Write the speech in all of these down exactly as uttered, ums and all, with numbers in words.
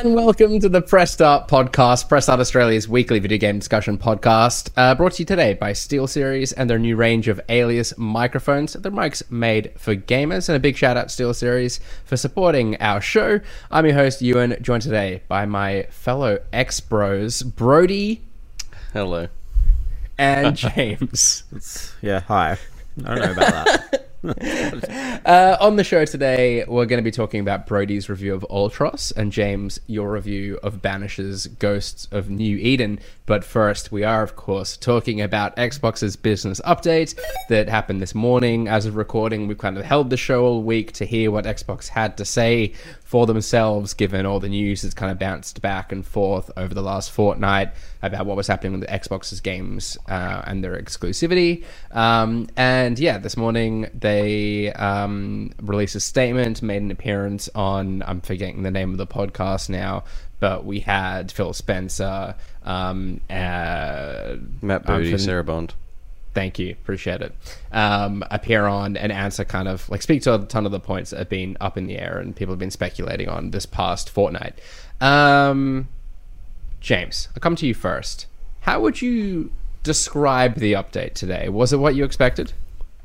And welcome to the Press Start podcast, Press Start Australia's weekly video game discussion podcast, uh, brought to you today by SteelSeries and their new range of Alias microphones. They're mics made for gamers, and a big shout out to SteelSeries for supporting our show. I'm your host, Ewan, joined today by my fellow ex-bros, Brody. Hello. And James. Yeah, hi. I don't know about that. uh, on the show today, we're going to be talking about Brody's review of Ultros and James, your review of Banish's Ghosts of New Eden. But first, we are, of course, talking about Xbox's business update that happened this morning. As of recording, we've kind of held the show all week to hear what Xbox had to say for themselves, given all the news that's kind of bounced back and forth over the last fortnight about what was happening with the Xbox's games uh, and their exclusivity. Um, and yeah, this morning they um, released a statement, made an appearance on, I'm forgetting the name of the podcast now, but we had Phil Spencer, um, uh, Matt Booty, um, Sarah Bond. Thank you, appreciate it. Um, appear on and answer kind of like speak to a ton of the points that have been up in the air and people have been speculating on this past fortnight. Um, James, I'll come to you first. How would you describe the update today? Was it what you expected?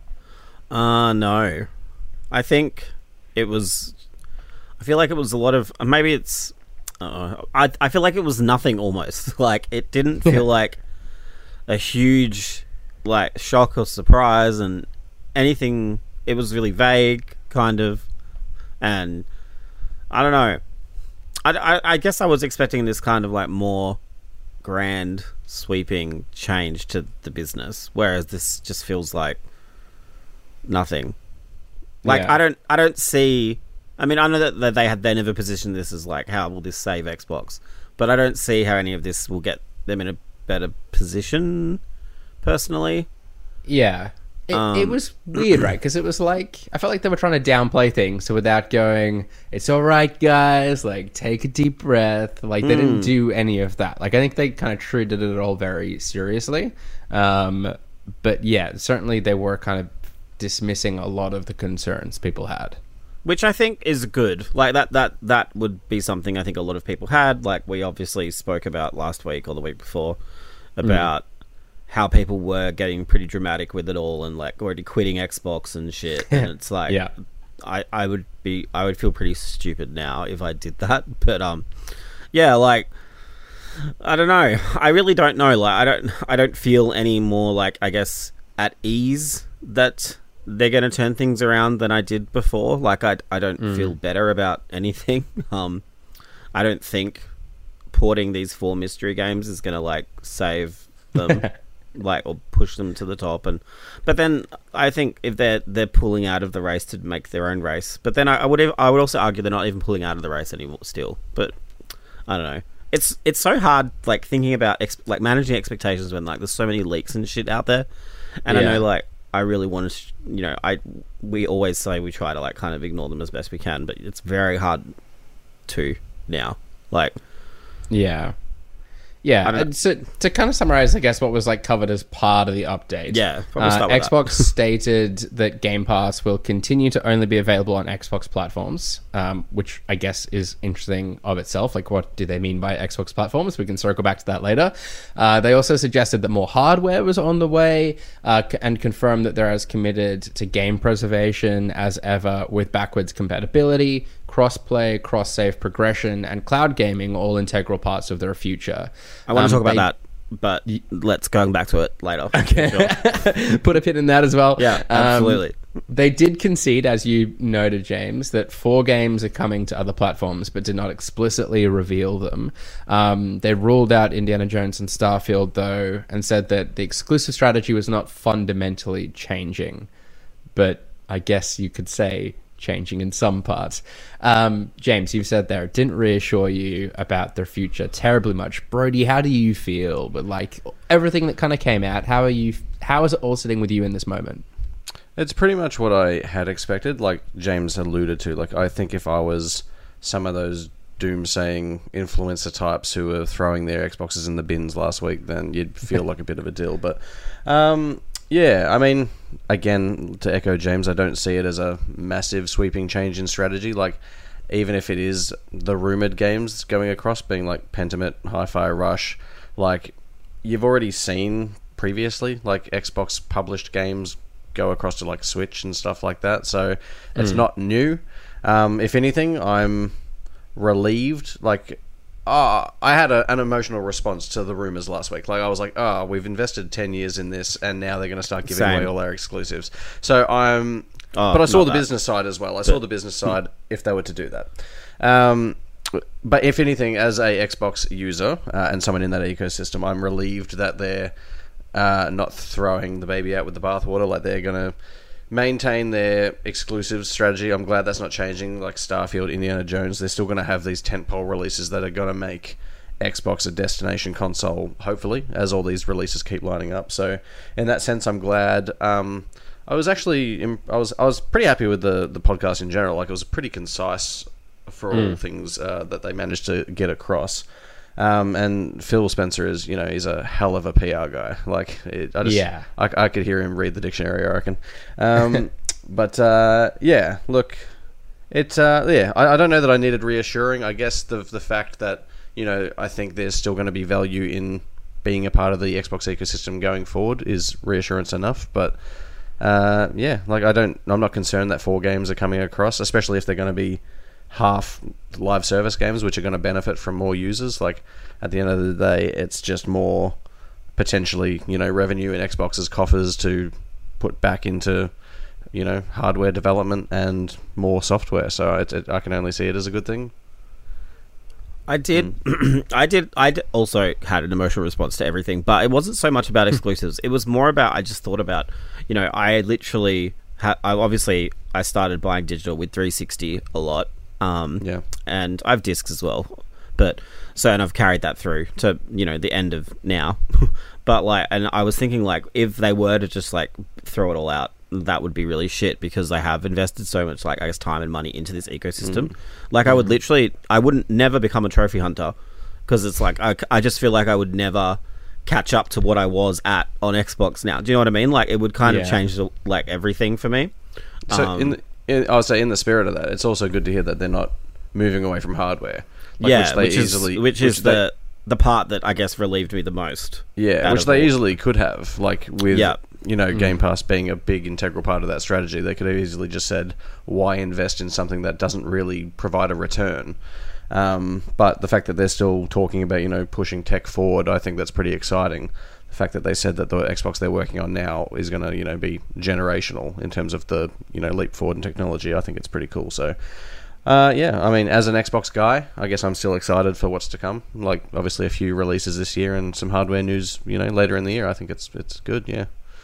Uh, no. I think it was... I feel like it was a lot of... Maybe it's... Uh, I, I feel like it was nothing almost. Like, it didn't feel like a huge, like, shock or surprise and anything. It was really vague, kind of. And I don't know. I, I, I guess I was expecting this kind of, like, more grand, sweeping change to the business. Whereas this just feels like nothing. Like, Yeah. I don't I don't see... I mean, I know that, that they had they never positioned this as like, how will this save Xbox? But I don't see how any of this will get them in a better position, personally. Yeah. It, Um, it was weird, right? Because it was like, I felt like they were trying to downplay things, so without going, it's all right, guys, like, take a deep breath. Like, they didn't do any of that. Like, I think they kind of treated it all very seriously. Um, but yeah, certainly they were kind of dismissing a lot of the concerns people had. Which I think is good. Like, that, that, that would be something I think a lot of people had. Like, we obviously spoke about last week or the week before about mm. how people were getting pretty dramatic with it all and, like, already quitting Xbox and shit. And it's like, yeah. I, I would be, I would feel pretty stupid now if I did that. But, um, yeah, like, I don't know. I really don't know. Like, I don't, I don't feel any more, like, I guess, at ease that they're going to turn things around than I did before. Like, I, I don't mm. feel better about anything. Um, I don't think porting these four mystery games is going to, like, save them, like, or push them to the top. And but then I think if they're they're pulling out of the race to make their own race, but then I, I would I would also argue they're not even pulling out of the race anymore still. But I don't know. It's it's so hard, like, thinking about ex- like managing expectations when, like, there's so many leaks and shit out there, and yeah. I know, like, I really want to, you know, I we always say we try to, like, kind of ignore them as best we can, but it's very hard to now. Like, yeah, yeah. And so to kind of summarize, I guess what was, like, covered as part of the update. Yeah, probably start uh, with Xbox that. stated that Game Pass will continue to only be available on Xbox platforms, um, which I guess is interesting of itself. Like, what do they mean by Xbox platforms? We can circle back to that later. Uh, they also suggested that more hardware was on the way, uh, and confirmed that they're as committed to game preservation as ever, with backwards compatibility, cross-play, cross-save progression, and cloud gaming, all integral parts of their future. I want to um, talk about they, that, but y- let's go back to it later. Okay. Sure. Put a pin in that as well. Yeah, absolutely. Um, they did concede, as you noted, James, that four games are coming to other platforms, but did not explicitly reveal them. Um, they ruled out Indiana Jones and Starfield, though, and said that the exclusive strategy was not fundamentally changing. But I guess you could say changing in some parts. Um, James, you've said there, it didn't reassure you about their future terribly much. Brody, how do you feel with, like, everything that kind of came out? How are you? How is it all sitting with you in this moment? It's pretty much what I had expected, like James alluded to. Like, I think if I was some of those doom-saying influencer types who were throwing their Xboxes in the bins last week, then you'd feel like a bit of a deal. But um, yeah, I mean, again, to echo James, I don't see it as a massive sweeping change in strategy. Like, even if it is the rumored games going across, being like Pentiment, Hi-Fi Rush, like you've already seen previously, like Xbox published games go across to like Switch and stuff like that. So it's Mm. not new. Um, if anything, I'm relieved. Like, oh, I had a, an emotional response to the rumors last week. Like, I was like, oh, we've invested ten years in this, and now they're going to start giving Same. away all our exclusives. So I'm... Oh, but I saw not the that. business side as well. I saw the business side if they were to do that. Um, but if anything, as a Xbox user uh, and someone in that ecosystem, I'm relieved that they're uh, not throwing the baby out with the bathwater. Like, they're going to maintain their exclusive strategy. I'm glad that's not changing. Like Starfield, Indiana Jones, they're still going to have these tentpole releases that are going to make Xbox a destination console, hopefully, as all these releases keep lining up. So in that sense, I'm glad. Um, I was actually I was I was pretty happy with the, the podcast in general. Like, it was pretty concise for all Mm. things uh, that they managed to get across. Um, and Phil Spencer is, you know, he's a hell of a P R guy. Like, it, I just, Yeah. I, I could hear him read the dictionary, I reckon. Um, but uh, yeah, look, it uh, yeah, I, I don't know that I needed reassuring. I guess the the fact that, you know, I think there's still going to be value in being a part of the Xbox ecosystem going forward is reassurance enough. But uh, yeah, like I don't, I'm not concerned that four games are coming across, especially if they're going to be half live service games, which are going to benefit from more users. Like, at the end of the day, it's just more potentially, you know, revenue in Xbox's coffers to put back into, you know, hardware development and more software. So it, it, I can only see it as a good thing. I did, I did, I d- also had an emotional response to everything, but it wasn't so much about exclusives. It was more about, I just thought about, you know, I literally, ha- I obviously, I started buying digital with three sixty a lot, um, Yeah. and I have discs as well, but, so, and I've carried that through to, you know, the end of now, but like, and I was thinking, like, if they were to just, like, throw it all out, that would be really shit, because I have invested so much, like, I guess, time and money into this ecosystem. Mm. Like, I would literally, I wouldn't never become a trophy hunter, because it's like, I, I just feel like I would never catch up to what I was at on Xbox now. Do you know what I mean? Like, it would kind Yeah. of change, the, like, everything for me. So Um, in, the, in, I would say in the spirit of that, it's also good to hear that they're not moving away from hardware. Like, yeah, which they which is, easily, which is they, the, the part that, I guess, relieved me the most. yeah, out which of they all. easily could have, like, with, Yeah. you know, Mm. Game Pass being a big integral part of that strategy. They could have easily just said, why invest in something that doesn't really provide a return? Um, but the fact that they're still talking about, you know, pushing tech forward, I think that's pretty exciting. The fact that they said that the Xbox they're working on now is going to, you know, be generational in terms of the, you know, leap forward in technology, I think it's pretty cool. So, uh, yeah, I mean, as an Xbox guy, I guess I'm still excited for what's to come. Like, obviously, a few releases this year and some hardware news, you know, later in the year. I think it's it's good, yeah.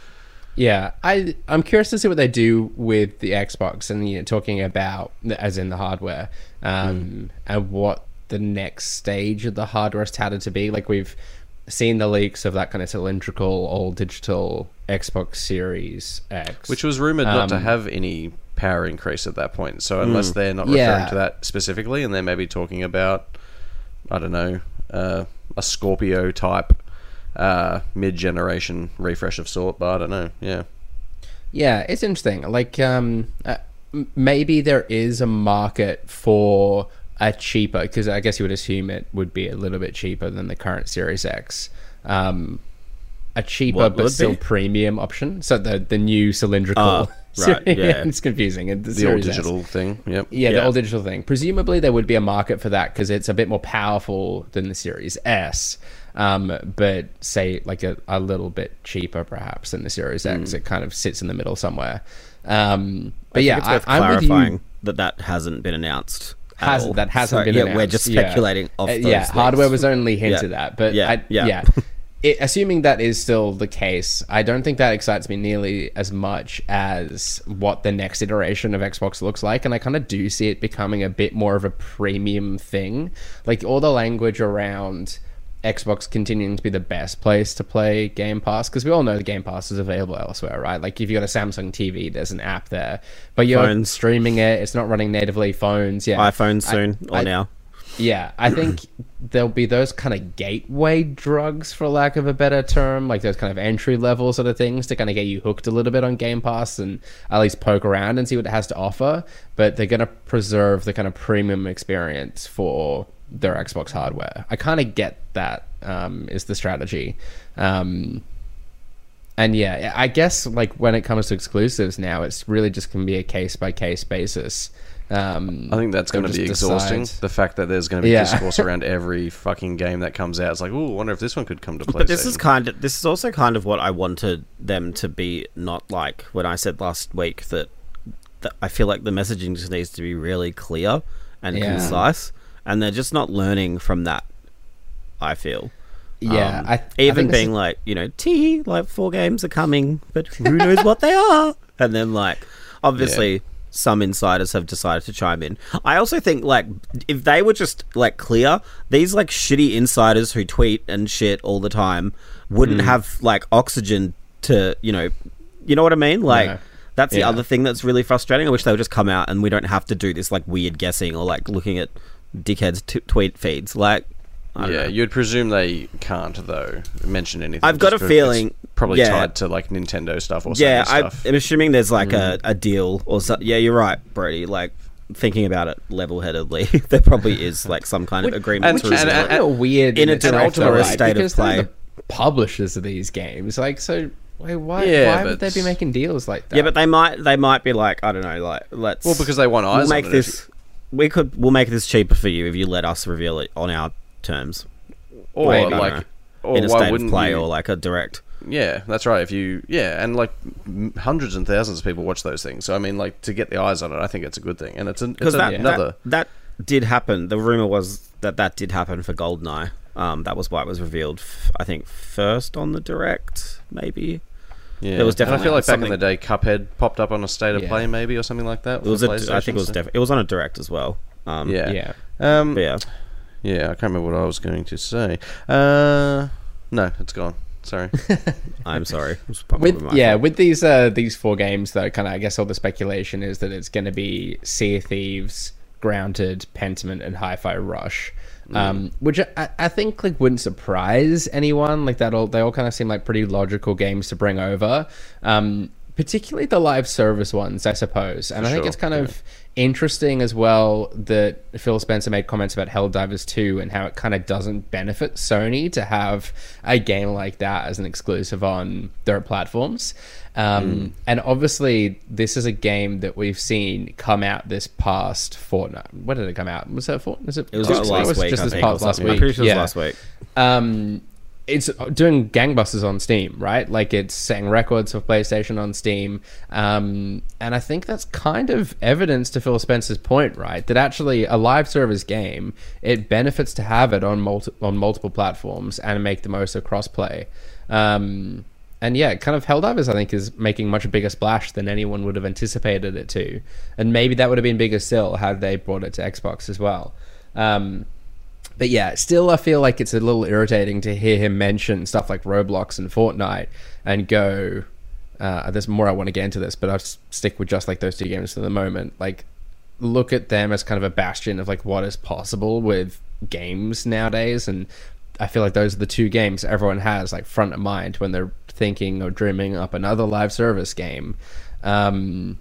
Yeah, I I'm curious to see what they do with the Xbox, and you know, talking about as in the hardware, um, mm. and what the next stage of the hardware is touted to be. Like, we've seen the leaks of that kind of cylindrical, all digital Xbox Series X, which was rumored um, not to Um, have any power increase at that point. So unless Mm. they're not referring Yeah. to that specifically, and they're maybe talking about, I don't know, uh, a Scorpio type uh, mid-generation refresh of sort, but I don't know. Yeah, yeah, it's interesting. Like, um, uh, m- maybe there is a market for a cheaper, because I guess you would assume it would be a little bit cheaper than the current Series X. Um, a cheaper What but would still be? premium option. So the the new cylindrical. Oh, right, yeah. It's confusing. And the the all Series S. digital thing. Yep. Yeah, the Yeah. all digital thing. Presumably, there would be a market for that because it's a bit more powerful than the Series S. Um, but say like a, a little bit cheaper, perhaps, than the Series X. Mm. It kind of sits in the middle somewhere. Um, but I think yeah, it's worth I, I'm with clarifying you. that that hasn't been announced. at Has, all. that hasn't So, been yeah, announced. we're just Yeah. speculating off Uh, those yeah, leaks. hardware was only hinted Yeah. at, but Yeah, I, yeah. yeah. It, assuming that is still the case, I don't think that excites me nearly as much as what the next iteration of Xbox looks like, and I kind of do see it becoming a bit more of a premium thing. Like, all the language around Xbox continuing to be the best place to play Game Pass, because we all know the Game Pass is available elsewhere, right? Like, if you got a Samsung T V, there's an app there, but you're Phones. streaming it, it's not running natively. Phones, yeah, iPhone soon I- or I- now. Yeah, I think there'll be those kind of gateway drugs, for lack of a better term, like those kind of entry level sort of things to kind of get you hooked a little bit on Game Pass and at least poke around and see what it has to offer. But they're going to preserve the kind of premium experience for their Xbox hardware. I kind of get that um, is the strategy. Um, and yeah, I guess like when it comes to exclusives now, it's really just going to be a case by case basis. Um, I think that's going to be exhausting. decide. The fact that there's going to be Yeah. discourse around every fucking game that comes out. It's like, oh, I wonder if this one could come to PlayStation. But this is kind of this is also kind of what I wanted them to be. Not like when I said last week that, that I feel like the messaging just needs to be really clear and Yeah. concise, and they're just not learning from that. I feel. Yeah, Um, I, I even think this being is- like, you know, T like four games are coming, but who knows what they are? And then like, obviously, some insiders have decided to chime in. I also think like if they were just like clear, these like shitty insiders who tweet and shit all the time wouldn't Mm. have like oxygen to, you know, you know what I mean? Like. No. That's the Yeah. other thing that's really frustrating. I wish they would just come out and we don't have to do this like weird guessing or like looking at dickheads' t- tweet feeds. Like, I don't Yeah, know. you'd presume they can't though mention anything. I've got just a for- feeling- it's probably yeah. tied to like Nintendo stuff or Yeah, Sony I, stuff. I'm assuming there's like a, a deal or something. Yeah, you're right, Brody. Like, thinking about it level-headedly, there probably is like some kind of Which- agreement. which to is and- reveal and- it. a little weird in a itself, direct though, or a right? state of Because they're play. the publishers of these games, like so. Wait, why? Yeah, why but- would they be making deals like that? Yeah, but they might they might be like, I don't know, like let's Well, because they want eyes we'll make on it. this we could we'll make this cheaper for you if you let us reveal it on our terms. Or Maybe, I don't like, know. or in a why state of wouldn't play you? or like a direct. Yeah, that's right. If you, yeah, and like m- hundreds and thousands of people watch those things. So I mean, like to get the eyes on it, I think it's a good thing, and it's, an, it's Because that, another. that that did happen. The rumor was that that did happen for GoldenEye. Um, that was why it was revealed. F- I think first on the direct, maybe. Yeah, there was And I definitely feel like back in something- the day, Cuphead popped up on a state of Yeah. play, maybe or something like that. It was for a, I PlayStation, think it was so- def- it was on a direct as well. Um, Yeah, yeah. Um, but yeah. yeah, I can't remember what I was going to say. Uh, no, it's gone. Sorry. I'm sorry. It was probably With my yeah, fault. with these uh, these four games though, kind of I guess all the speculation is that it's going to be Sea of Thieves, Grounded, Pentiment, and Hi-Fi Rush, um, which I, I think like wouldn't surprise anyone. Like that all they all kind of seem like pretty logical games to bring over. Um, particularly the live service ones, I suppose. And For I think sure, it's kind yeah. of interesting as well that Phil Spencer made comments about Helldivers two and how it kind of doesn't benefit Sony to have a game like that as an exclusive on their platforms. Um, And obviously, this is a game that we've seen come out this past fortnight. When did it come out? Was that for? Was it? It was just, uh, last week. Just I this think, past or last something. week. I'm pretty sure it was Yeah. last week. Um, it's doing gangbusters on Steam, right? Like it's setting records for PlayStation on Steam. Um, and I think that's kind of evidence to Phil Spencer's point, right? That actually a live service game, it benefits to have it on multi- on multiple platforms and make the most of crossplay. Um, and yeah, kind of Helldivers, I think, is making much bigger splash than anyone would have anticipated it to. And maybe that would have been bigger still had they brought it to Xbox as well. Um, But yeah, still I feel like it's a little irritating to hear him mention stuff like Roblox and Fortnite and go, uh, there's more I want to get into this, but I'll s- stick with just like those two games for the moment. Like, look at them as kind of a bastion of like what is possible with games nowadays. And I feel like those are the two games everyone has like front of mind when they're thinking or dreaming up another live service game. Um,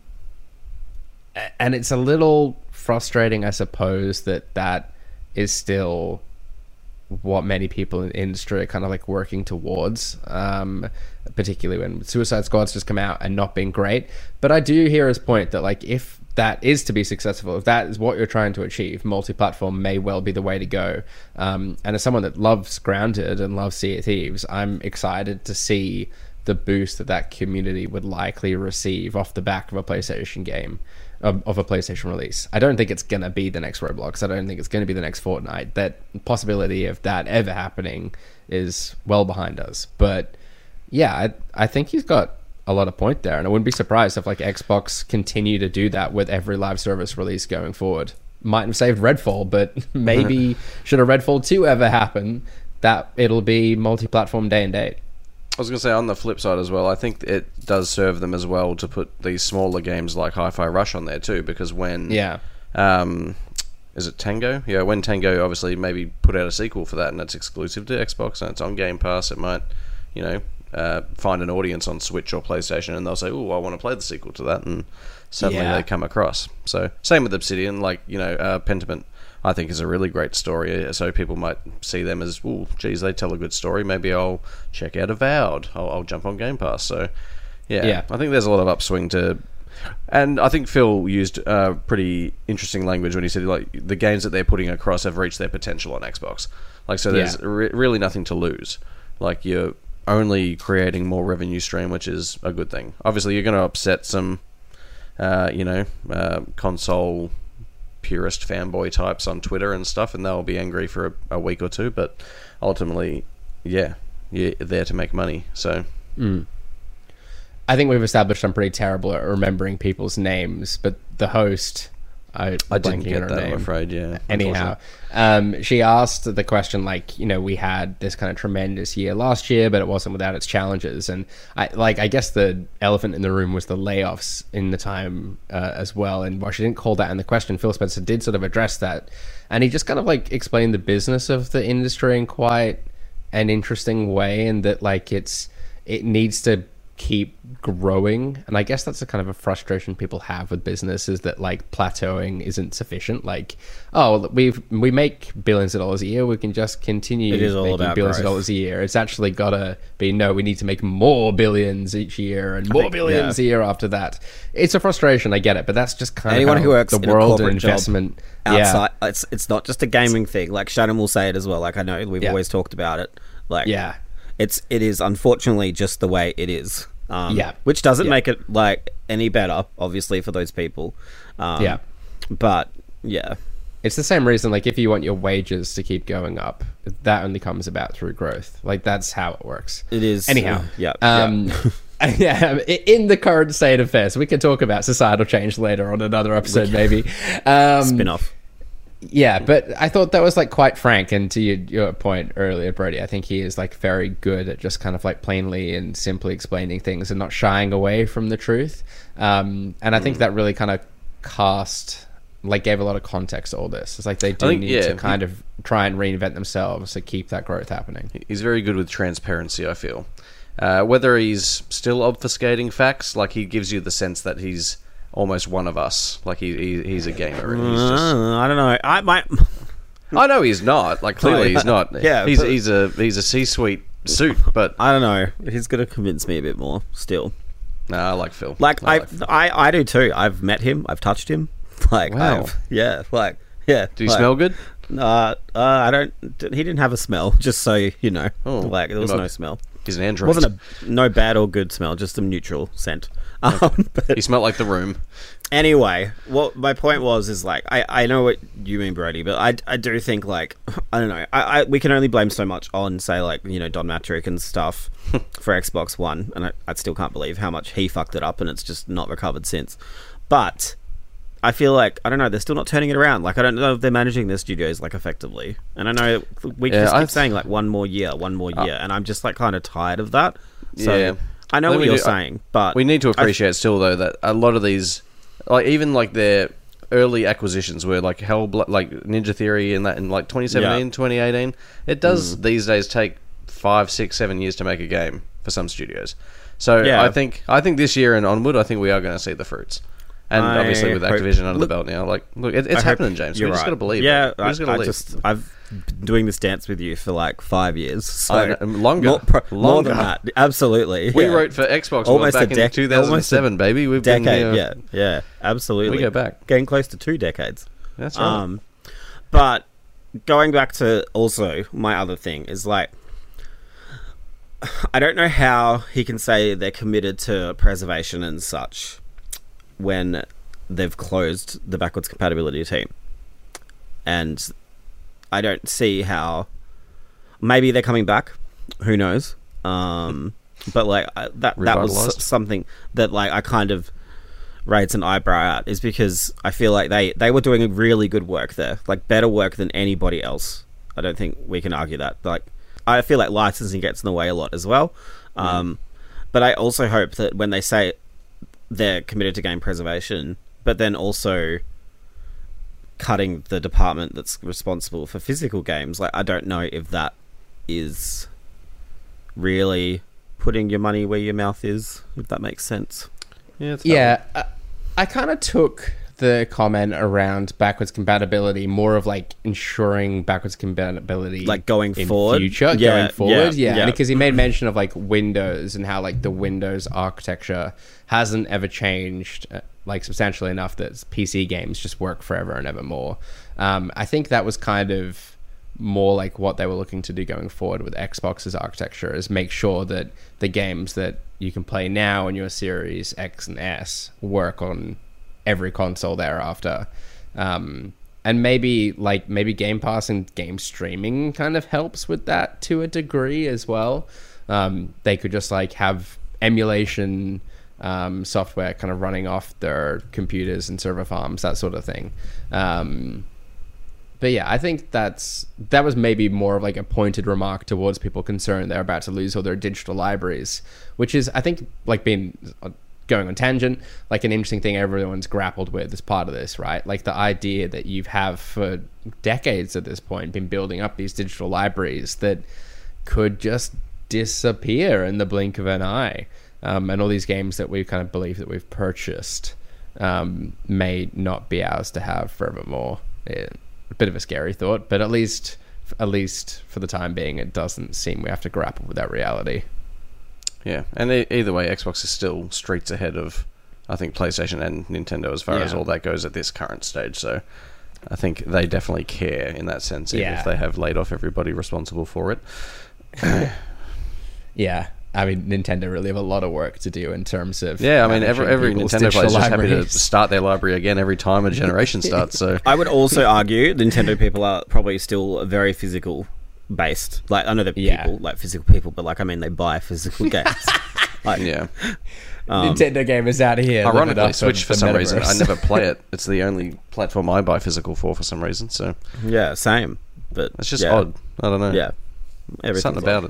a- and it's a little frustrating, I suppose, that that is still what many people in the industry are kind of like working towards, um, particularly when Suicide Squad's just come out and not been great. But I do hear his point that like if that is to be successful, if that is what you're trying to achieve, multi-platform may well be the way to go. Um, and as someone that loves Grounded and loves Sea of Thieves, I'm excited to see the boost that that community would likely receive off the back of a PlayStation game. Of, of a PlayStation release. I don't think it's gonna be the next Roblox. I don't think it's gonna be the next Fortnite. That possibility of that ever happening is well behind us. But yeah, I I think he's got a lot of point there, and I wouldn't be surprised if like Xbox continue to do that with every live service release going forward. Might have saved Redfall, but maybe should a Redfall two ever happen, that it'll be multi-platform day and date. I was going to say, on the flip side as well, I think it does serve them as well to put these smaller games like Hi-Fi Rush on there too, because when Yeah. um, is it Tango? Yeah, when Tango obviously maybe put out a sequel for that, and it's exclusive to Xbox and it's on Game Pass, it might, you know, uh, find an audience on Switch or PlayStation, and they'll say, "Oh, I want to play the sequel to that," and suddenly Yeah. they come across. So same with Obsidian, like, you know, uh, Pentiment, I think is a really great story. So people might see them as, "Oh, geez, they tell a good story. Maybe I'll check out Avowed. I'll, I'll jump on Game Pass." So yeah, Yeah. I think there's a lot of upswing to. And I think Phil used uh, pretty interesting language when he said, like, the games that they're putting across have reached their potential on Xbox. Like, so there's Yeah. re- really nothing to lose. Like, you're only creating more revenue stream, which is a good thing. Obviously, you're going to upset some, uh, you know, uh, console purist fanboy types on Twitter and stuff, and they'll be angry for a, a week or two. But ultimately, yeah, you're there to make money. So. Mm. I think we've established I'm pretty terrible at remembering people's names, but the host, I, I didn't blanking get on her that, name. I'm afraid, yeah. Anyhow, um, she asked the question, like, you know, we had this kind of tremendous year last year, but it wasn't without its challenges. And I like, I guess the elephant in the room was the layoffs in the time uh, as well. And while she didn't call that in the question, Phil Spencer did sort of address that. And he just kind of like explained the business of the industry in quite an interesting way, and that like it's, it needs to keep growing. And I guess that's a kind of a frustration people have with business, is that like plateauing isn't sufficient. Like, oh, we've we make billions of dollars a year, we can just continue It is all making about billions growth. of dollars a year. It's actually gotta be, no, we need to make more billions each year and more think- billions yeah. a year after that. It's a frustration, I get it, but that's just kind Anyone of how who works the in a world and corporate job investment outside, it's it's not just a gaming thing. Like Shannon will say it as well. Like I know we've Yeah. always talked about it. Like yeah it's it is unfortunately just the way it is. Um, Yeah. which doesn't Yeah. make it like any better, obviously, for those people. Um, yeah but yeah, It's the same reason, like, if you want your wages to keep going up, that only comes about through growth. Like, that's how it works. it is. Anyhow, uh, yeah, um, yeah. In the current state of affairs, we can talk about societal change later on another episode, maybe. Um, spin off. Yeah, but I thought that was like quite frank. And to your, your point earlier, Brody, I think he is like very good at just kind of like plainly and simply explaining things and not shying away from the truth. Um, and I think that really kind of cast, like, gave a lot of context to all this. It's like they do think, need yeah, to kind of try and reinvent themselves to keep that growth happening. He's very good with transparency, I feel. Uh, whether he's still obfuscating facts, like he gives you the sense that he's almost one of us. Like he, he he's a gamer. And he's just... Uh, I don't know. I might. I know he's not. Like clearly he's not. Yeah, he's but- he's a he's a C-suite suit. But I don't know. He's gonna convince me a bit more still. nah, I like Phil. Like I, like Phil. I, I do too. I've met him. I've touched him. Like, Wow. I've, yeah, like, yeah. Do you like, smell good? Uh, uh, I don't. He didn't have a smell. Just so you know, Oh, like there was not- no smell. He's an It android. wasn't a no bad or good smell. Just a neutral scent. Um, but He smelled like the room. anyway, what my point was is like I, I know what you mean, Brody, but I, I do think like I don't know. I, I we can only blame so much on say like you know Don Matrick and stuff for Xbox One, and I, I still can't believe how much he fucked it up, and it's just not recovered since. But I feel like I don't know. They're still not turning it around. Like I don't know if they're managing their studios like effectively. And I know we Yeah, just keep I've- saying like one more year, one more year, and I'm just like kind of tired of that. So Yeah. I know Let what me you're do- saying, but We need to I- appreciate still though that a lot of these, like even like their early acquisitions were like Hell, like Ninja Theory and that in like twenty seventeen, Yeah. twenty eighteen. It does these days take five, six, seven years to make a game for some studios. So Yeah. I think I think this year and onward, I think we are going to see the fruits. And I obviously with hope- Activision under look- the belt now, like look, it, I it's hope happening, James. We you're just right. got to believe. Yeah, it. We I, just got to I believe. just I've been doing this dance with you for like five years. So I know, longer, more, pro- more longer. than that, absolutely. We yeah. wrote for Xbox Almost World a back dec- in two thousand seven, baby. We've decade. been yeah, yeah, absolutely. We go back. getting close to two decades. That's right. Um, but going back to also my other thing is like, I don't know how he can say they're committed to preservation and such when they've closed the backwards compatibility team, and I don't see how. Maybe they're coming back. Who knows? Um, but like I- that that was Revitalised? s- something that like I kind of raised an eyebrow at, is because I feel like they they were doing really good work there, like better work than anybody else. I don't think we can argue that. Like I feel like licensing gets in the way a lot as well. Um, but I also hope that when they say they're committed to game preservation, but then also cutting the department that's responsible for physical games. Like, I don't know if that is really putting your money where your mouth is, if that makes sense. Yeah, it's Yeah, I, I kind of took the comment around backwards compatibility more of like ensuring backwards compatibility, Like going in forward? future, Yeah, going forward, yeah, yeah, yeah. because he made mention of like Windows and how like the Windows architecture hasn't ever changed uh, like substantially enough that P C games just work forever and ever more. Um, I think that was kind of more like what they were looking to do going forward with Xbox's architecture, is make sure that the games that you can play now on your Series X and S work on every console thereafter. Um, and maybe like maybe Game Pass and game streaming kind of helps with that to a degree as well. Um, they could just like have emulation um, software kind of running off their computers and server farms, that sort of thing. Um, But yeah, I think that's that was maybe more of like a pointed remark towards people concerned they're about to lose all their digital libraries, which is, I think, like being going on tangent, like an interesting thing everyone's grappled with as part of this, right? Like the idea that you have for decades at this point been building up these digital libraries that could just disappear in the blink of an eye, um, and all these games that we kind of believe that we've purchased um, may not be ours to have forevermore. Yeah. A bit of a scary thought, but at least at least for the time being, it doesn't seem we have to grapple with that reality. Yeah, and e- either way, Xbox is still streets ahead of, I think, PlayStation and Nintendo as far Yeah. as all that goes at this current stage. So I think they definitely care in that sense, even Yeah. if they have laid off everybody responsible for it. Yeah, I mean, Nintendo really have a lot of work to do in terms of Yeah, I mean, every, managing every people's Nintendo player is digital just happy to libraries. start their library again every time a generation starts. So I would also argue Nintendo people are probably still very physical based. Like, I know they're Yeah. people, like physical people, but like, I mean, they buy physical games. Like, yeah. um, Nintendo gamers out here. living Ironically, up Switch of for the some reason, I metaverse. never play it. It's the only platform I buy physical for for some reason. So yeah, same. But it's just yeah. odd. I don't know. Yeah, everything's Something odd. about it.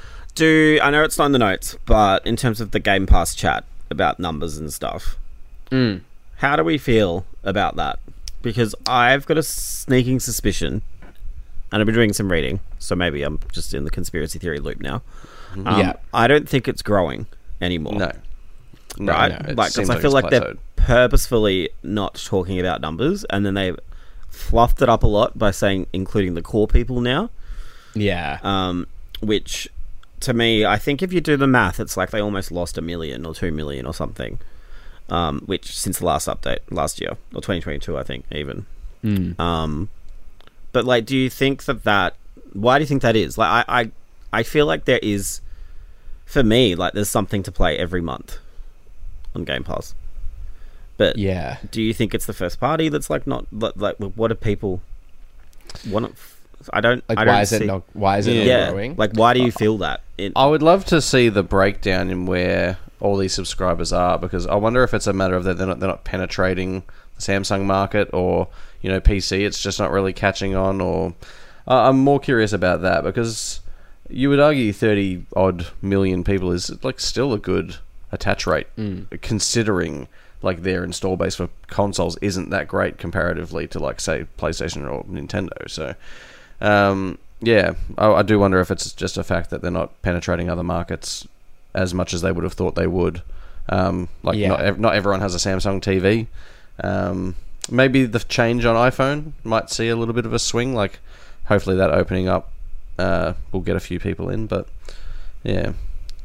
Do I know it's not in the notes, but in terms of the Game Pass chat about numbers and stuff, Mm. how do we feel about that? Because I've got a sneaking suspicion, and I've been doing some reading, so maybe I'm just in the conspiracy theory loop now. Um, Yeah. I don't think it's growing anymore. No. No, Right? no, it Like, 'cause seems I feel it's like they're plateaued. purposefully not talking about numbers, and then they've fluffed it up a lot by saying including the core people now. Yeah. Um, which, to me, I think if you do the math, it's like they almost lost a million or two million or something. Um, which since the last update last year or twenty twenty-two, I think even. Mm. Um, but like, do you think that that? Why do you think that is? Like, I, I, I feel like there is, for me, like there's something to play every month on Game Pass. But Yeah. do you think it's the first party that's like not like, like what do people want? I don't. Like, I don't why is see, it not? Why is it not yeah, growing? like why do you feel that? It, I would love to see the breakdown in where all these subscribers are, because I wonder if it's a matter of that they're not, they're not penetrating the Samsung market, or you know P C, it's just not really catching on, or uh, I'm more curious about that, because you would argue thirty odd million people is like still a good attach rate, Mm. considering like their install base for consoles isn't that great comparatively to like say PlayStation or Nintendo. So um, yeah, I, I do wonder if it's just a fact that they're not penetrating other markets as much as they would have thought they would. Um, like Yeah. not ev- not everyone has a Samsung T V. Um, maybe the change on iPhone might see a little bit of a swing. Like hopefully that opening up uh, will get a few people in. But yeah,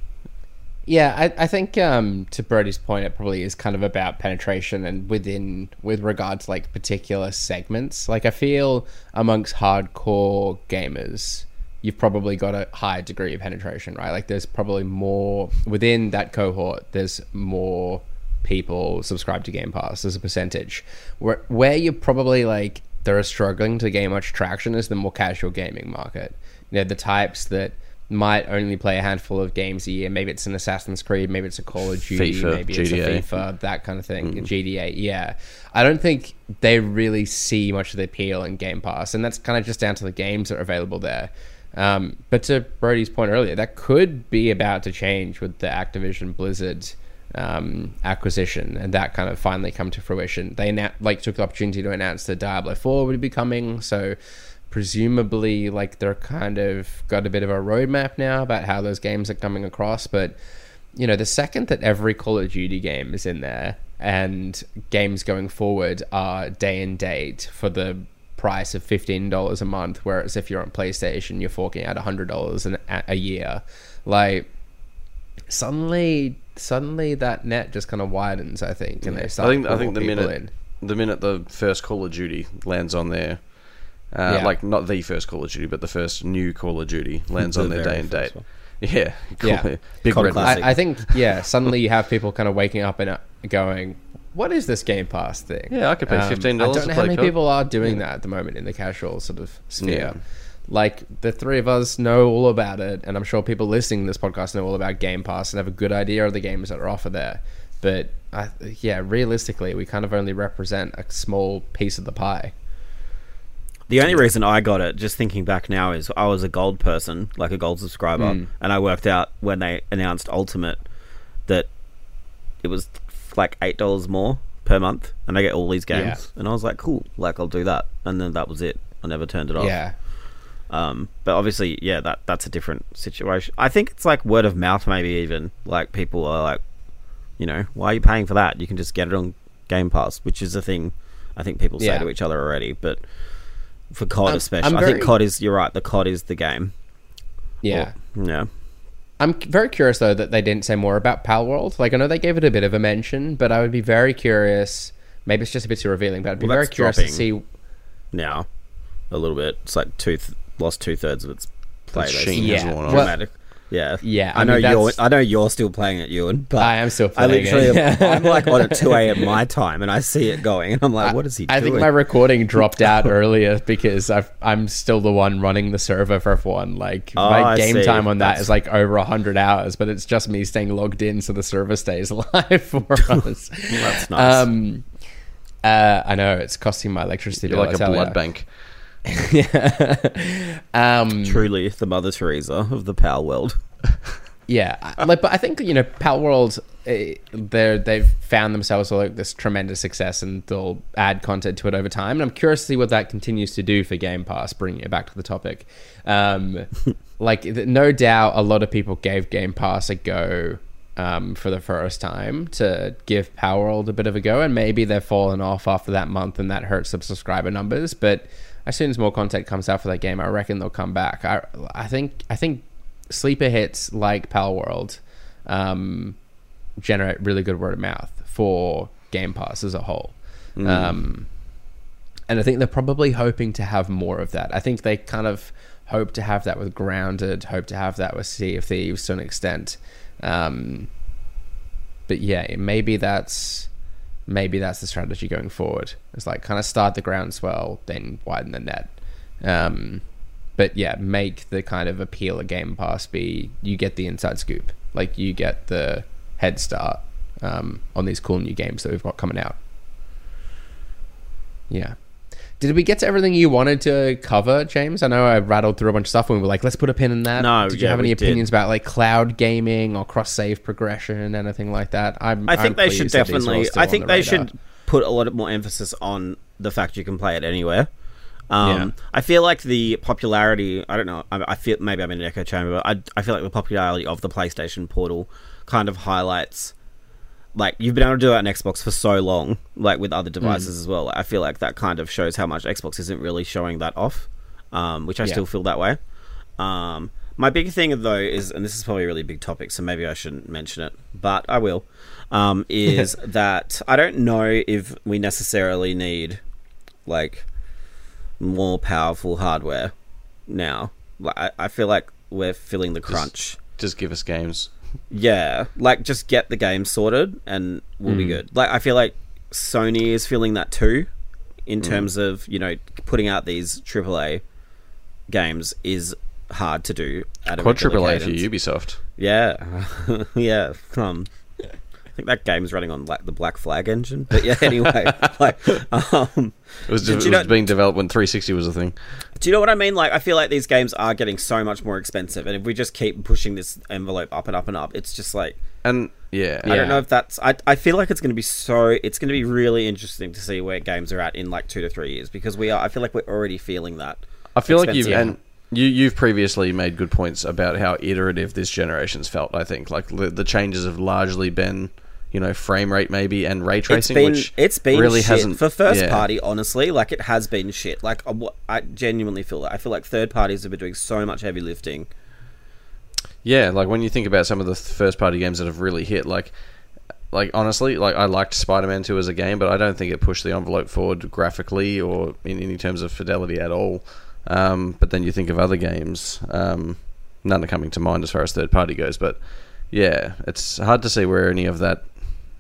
Yeah, I, I think um, to Brody's point, it probably is kind of about penetration and within with regard to like particular segments. Like I feel amongst hardcore gamers, you've probably got a higher degree of penetration, right? Like there's probably more within that cohort. There's more people subscribe to Game Pass as a percentage. Where where you're probably like they're struggling to gain much traction is the more casual gaming market. You know, the types that might only play a handful of games a year. Maybe it's an Assassin's Creed, maybe it's a Call of Duty, FIFA, maybe G D A. it's a FIFA, that kind of thing. G D A, yeah. I don't think they really see much of the appeal in Game Pass, and that's kind of just down to the games that are available there. Um, but to Brody's point earlier, that could be about to change with the Activision Blizzard um, acquisition, and that kind of finally come to fruition. They annou- like took the opportunity to announce that Diablo four would be coming, so presumably like they're kind of got a bit of a roadmap now about how those games are coming across. But you know, the second that every Call of Duty game is in there and games going forward are day and date for the price of fifteen dollars a month, whereas if you're on PlayStation you're forking out one hundred dollars an, a year, like suddenly suddenly that net just kind of widens, I think, and they start I think I pulling think the people minute in. the minute the first Call of Duty lands on there, uh, Yeah. like not the first Call of Duty, but the first new Call of Duty lands The on their very day and first date. one. Yeah, Yeah. big Cod red classic. I, I think yeah suddenly you have people kind of waking up and uh, going, what is this Game Pass thing? Yeah, I could pay fifteen dollars Um, I don't to know how play many C O D. people are doing that at the moment in the casual sort of sphere. Yeah. Like, the three of us know all about it, and I'm sure people listening to this podcast know all about Game Pass and have a good idea of the games that are offered there. But, I, yeah, realistically, we kind of only represent a small piece of the pie. The only reason I got it, just thinking back now, is I was a gold person, like a gold subscriber, Mm. and I worked out when they announced Ultimate that it was like eight dollars more per month, and I get all these games. Yeah. And I was like, cool, like I'll do that. And then that was it. I never turned it off. Yeah. Um, but obviously, yeah, that that's a different situation. I think it's like word of mouth, maybe even. Like, people are like, you know, why are you paying for that? You can just get it on Game Pass, which is a thing I think people say Yeah. to each other already. But for C O D I'm- especially, I'm I think very- C O D is, you're right, the C O D is the game. Yeah. Or- yeah. I'm very curious, though, that they didn't say more about Palworld. Like, I know they gave it a bit of a mention, but I would be very curious. Maybe it's just a bit too revealing, but I'd be Well, very that's curious dropping. to see. Now, a little bit. It's like two th- lost two thirds of its play. The basically. sheen Yeah. has worn off. Well- Dramatic. Yeah, Yeah, I I know mean, you're. that's- I know you're still playing it, Ewan. But I am still I playing literally, it. am, I'm like on at two a.m. my time, and I see it going, and I'm like, "What is he I doing?" think my recording dropped out earlier because I've, I'm still the one running the server for F one. Like, Oh, my I game see. time on that That's- is like over one hundred hours, but it's just me staying logged in so the server stays alive for us. That's nice. Um, uh, I know, it's costing my electricity You're bill. like I a tell blood ya. bank. Yeah. um, Truly, the Mother Teresa of the Pal world. Yeah, I- like, but I think, you know, Palworld, uh, they're they've found themselves like this tremendous success, and they'll add content to it over time. And I'm curious to see what that continues to do for Game Pass. Bringing it back to the topic, um, like th- no doubt, a lot of people gave Game Pass a go um, for the first time to give Palworld a bit of a go, and maybe they've fallen off after that month, and that hurts the subscriber numbers. But as soon as more content comes out for that game, I reckon they'll come back. I I think I think. Sleeper hits like Palworld um, generate really good word of mouth for Game Pass as a whole. Mm. Um, and I think they're probably hoping to have more of that. I think they kind of hope to have that with Grounded, hope to have that with Sea of Thieves to an extent. Um, but yeah, maybe that's maybe that's the strategy going forward. It's like kind of start the groundswell, then widen the net. Um, But yeah, make the kind of appeal of Game Pass be you get the inside scoop, like you get the head start um, on these cool new games that we've got coming out. Yeah. Did we get to everything you wanted to cover, James? I know I rattled through a bunch of stuff and we were like, let's put a pin in that. No, did you yeah, have any we did. opinions about like cloud gaming or cross save progression, anything like that? I'm, I think I'm they should pleased that these are all definitely. still I on think the they radar. should put a lot more emphasis on the fact you can play it anywhere. Um, Yeah. I feel like the popularity. I don't know. I, I feel maybe I'm in an echo chamber, but I, I feel like the popularity of the PlayStation Portal kind of highlights. Like, you've been able to do that on Xbox for so long, like with other devices Mm. as well. I feel like that kind of shows how much Xbox isn't really showing that off, um, which I Yeah. still feel that way. Um, my big thing, though, is, and this is probably a really big topic, so maybe I shouldn't mention it, but I will, um, is that I don't know if we necessarily need, like, more powerful hardware now. Like, I, I feel like we're feeling the crunch. Just give us games. Yeah, like, just get the game sorted and we'll be Mm. good. Like, I feel like Sony is feeling that too, in Mm. terms of, you know, putting out these triple A games is hard to do at a Quad regular triple A for cadence. Ubisoft. Yeah, yeah. Um, I think that game's running on like the Black Flag engine. But yeah, anyway, like, um, It was, Did it you was know- being developed when three sixty was a thing. do you know what I mean? Like, I feel like these games are getting so much more expensive, and if we just keep pushing this envelope up and up and up, it's just like And yeah, I don't know if that's. I I feel like it's going to be so. It's going to be really interesting to see where games are at in like two to three years because we are. I feel like we're already feeling that. I feel like you've expensive. and you you've previously made good points about how iterative this generation's felt. I think like the, the changes have largely been, you know, frame rate maybe and ray tracing, It's been, which it's been really shit. hasn't For first yeah. party, honestly, like it has been shit. Like uh, what- I genuinely feel that. I feel like third parties have been doing so much heavy lifting. Yeah, like when you think about some of the first party games that have really hit, like, like honestly, like I liked Spider-Man two as a game, but I don't think it pushed the envelope forward graphically or in any terms of fidelity at all. Um, but then you think of other games, um, none are coming to mind as far as third party goes. But yeah, it's hard to see where any of that,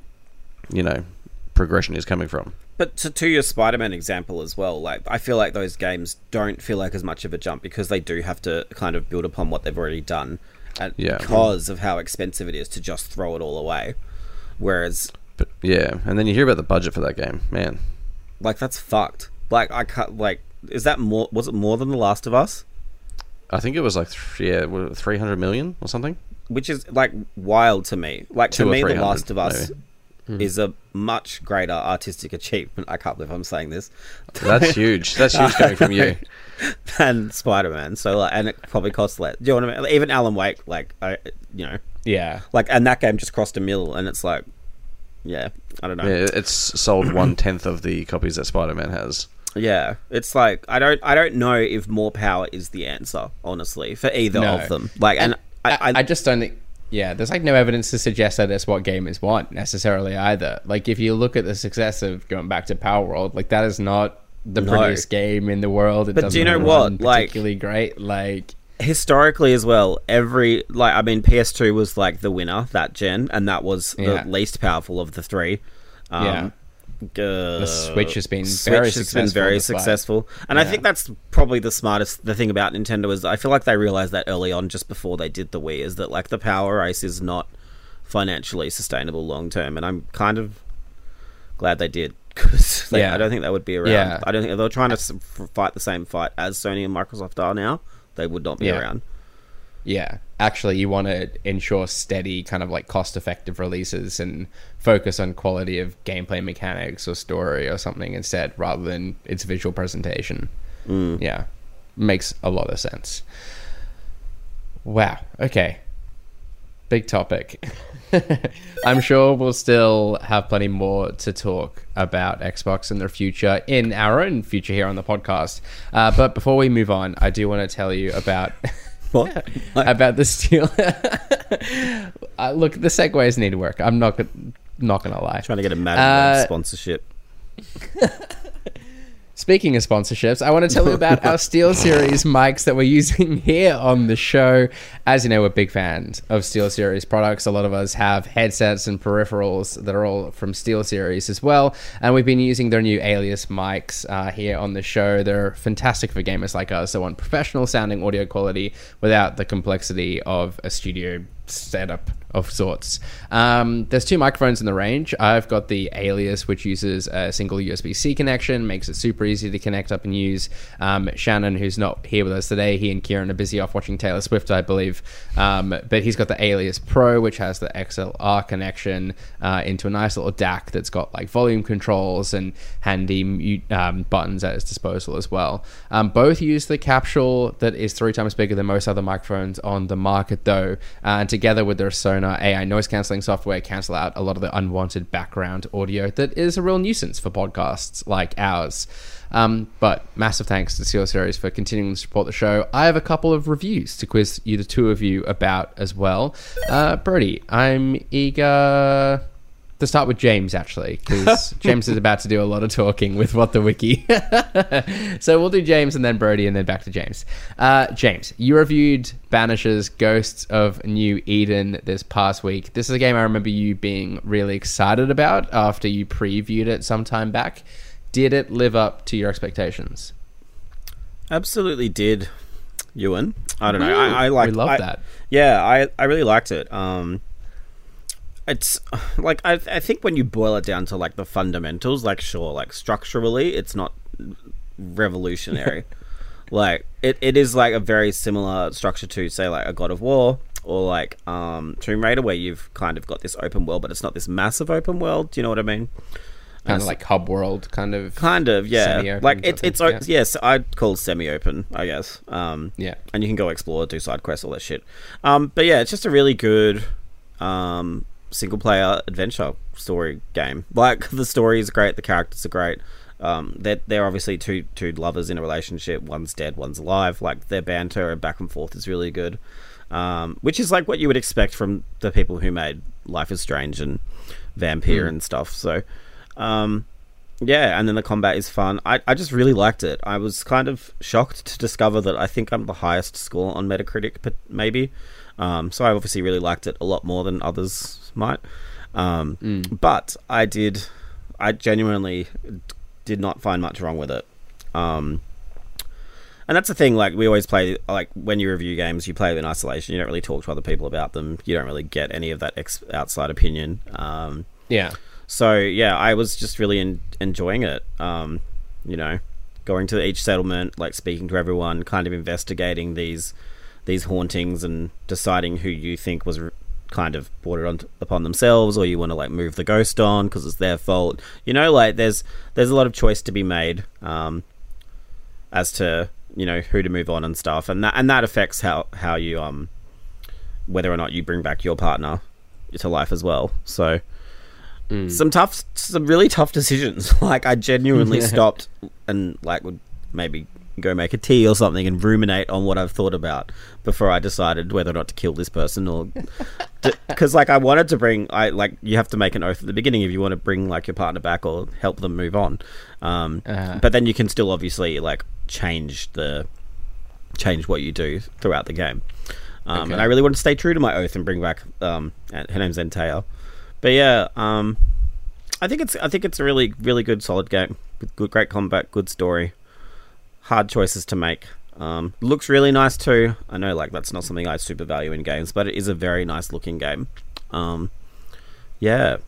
you know, progression is coming from. But to, to your Spider-Man example as well, like I feel like those games don't feel like as much of a jump because they do have to kind of build upon what they've already done, and Yeah. because of how expensive it is to just throw it all away. Whereas, But yeah, and then you hear about the budget for that game, man. like that's fucked. Like I can't. Like, is that more? Was it more than The Last of Us? I think it was like th- yeah, three hundred million or something. Which is like wild to me. Like to Two or me, The three hundred, Last of Us maybe. is a much greater artistic achievement. I can't believe I'm saying this. That's huge. That's huge coming from you. Than Spider-Man. So like, and it probably costs less. Do you know what I mean? Even Alan Wake, like I, you know, Yeah. like, and that game just crossed a mil, and it's like, yeah, I don't know. Yeah, it's sold one tenth of the copies that Spider-Man has. Yeah, it's like I don't, I don't know if more power is the answer, honestly, for either No. of them. Like, and, I, I, I just don't think. Yeah, there's like no evidence to suggest that that's what gamers want necessarily either. Like if you look at the success of going back to Power World, like that is not the No. prettiest game in the world. It But do doesn't you know run what? Like- particularly great. Like historically as well, every like I mean, P S two was like the winner that gen, and that was Yeah. the least powerful of the three. Um, Yeah. Uh, The Switch has been Switch very has successful been very despite- successful, and I Yeah. think that's probably the smartest. The thing about Nintendo is I feel like they realized that early on, just before they did the Wii, is that like the power race is not financially sustainable long term, and I'm kind of glad they did because Yeah. I don't think they would be around. Yeah. I don't think if they were trying to s- f- fight the same fight as Sony and Microsoft are now, they would not be Yeah. around. Yeah, actually, you want to ensure steady, kind of like cost-effective releases and focus on quality of gameplay mechanics or story or something instead, rather than its visual presentation. Mm. Yeah, makes a lot of sense. Wow. Okay. Big topic. I'm sure we'll still have plenty more to talk about Xbox in the future, in our own future here on the podcast. Uh, but before we move on, I do want to tell you about... What? about the steel. uh, look, the segues need work. I'm not go- not gonna lie. Trying to get a Madden Uh, sponsorship. Speaking of sponsorships, I want to tell you about our SteelSeries mics that we're using here on the show. As you know, we're big fans of SteelSeries products. A lot of us have headsets and peripherals that are all from SteelSeries as well. And we've been using their new Alias mics uh, here on the show. They're fantastic for gamers like us that want professional sounding audio quality without the complexity of a studio setup of sorts. Um, there's two microphones in the range. I've got the Alias, which uses a single U S B-C connection, makes it super easy to connect up and use. Um, Shannon, who's not here with us today, he and Kieran are busy off watching Taylor Swift, I believe. Um, but he's got the Alias Pro, which has the X L R connection uh, into a nice little D A C that's got like volume controls and handy mute um, buttons at its disposal as well. Um, both use the capsule that is three times bigger than most other microphones on the market, though, uh, and together with their Sonar A I noise cancelling software, cancel out a lot of the unwanted background audio that is a real nuisance for podcasts like ours. Um, but massive thanks to SteelSeries for continuing to support the show. I have a couple of reviews to quiz you, the two of you, about as well. Uh, Brody, I'm eager to start with James, actually, because James is about to do a lot of talking with What the Wiki. So we'll do James and then Brody and then back to James. Uh, James, you reviewed Banish's Ghosts of New Eden this past week. This is a game I remember you being really excited about after you previewed it some time back. Did it live up to your expectations? Absolutely did, Ewan. I don't know. I, I like. We love I, that. Yeah, I I really liked it. Um, it's like I I think when you boil it down to like the fundamentals, like sure, like structurally, it's not revolutionary. Like it, it is like a very similar structure to say like a God of War or like um, Tomb Raider, where you've kind of got this open world, but it's not this massive open world. Do you know what I mean? Kind of like hub world, kind of. Kind of, yeah. Semi-open Like it's it's yeah. yes, I'd call semi-open, I guess. Um, yeah, and you can go explore, do side quests, all that shit. Um, but yeah, it's just a really good um, single-player adventure story game. Like the story is great, the characters are great. Um, they're they're obviously two two lovers in a relationship. One's dead, one's alive. Like their banter and back and forth is really good. Um, which is like what you would expect from the people who made Life is Strange and Vampire mm. and stuff. So. Um, yeah, and then the combat is fun. I, I just really liked it. I was kind of shocked to discover that I think I'm the highest score on Metacritic, but maybe. Um, so I obviously really liked it a lot more than others might. Um, mm. But I did, I genuinely did not find much wrong with it. Um, and that's the thing, like, we always play, like, when you review games, you play in isolation. You don't really talk to other people about them. You don't really get any of that ex- outside opinion. Um, yeah. So, yeah, I was just really in- enjoying it, um, you know, going to each settlement, like speaking to everyone, kind of investigating these these hauntings and deciding who you think was re- kind of brought it on t- upon themselves, or you want to, like, move the ghost on because it's their fault. You know, like, there's there's a lot of choice to be made um, as to, you know, who to move on and stuff. And that, and that affects how, how you, um, whether or not you bring back your partner to life as well. So... Mm. Some tough, some really tough decisions. Like, I genuinely stopped and, like, would maybe go make a tea or something and ruminate on what I've thought about before I decided whether or not to kill this person or... Because, like, I wanted to bring... I like, you have to make an oath at the beginning if you want to bring, like, your partner back or help them move on. Um, uh-huh. But then you can still, obviously, like, change the... change what you do throughout the game. Um, okay. And I really wanted to stay true to my oath and bring back... Um, her name's Antea. But yeah, um, I think it's I think it's a really really good solid game with good great combat, good story, hard choices to make. Um, looks really nice too. I know, like, that's not something I super value in games, but it is a very nice looking game. Um, yeah.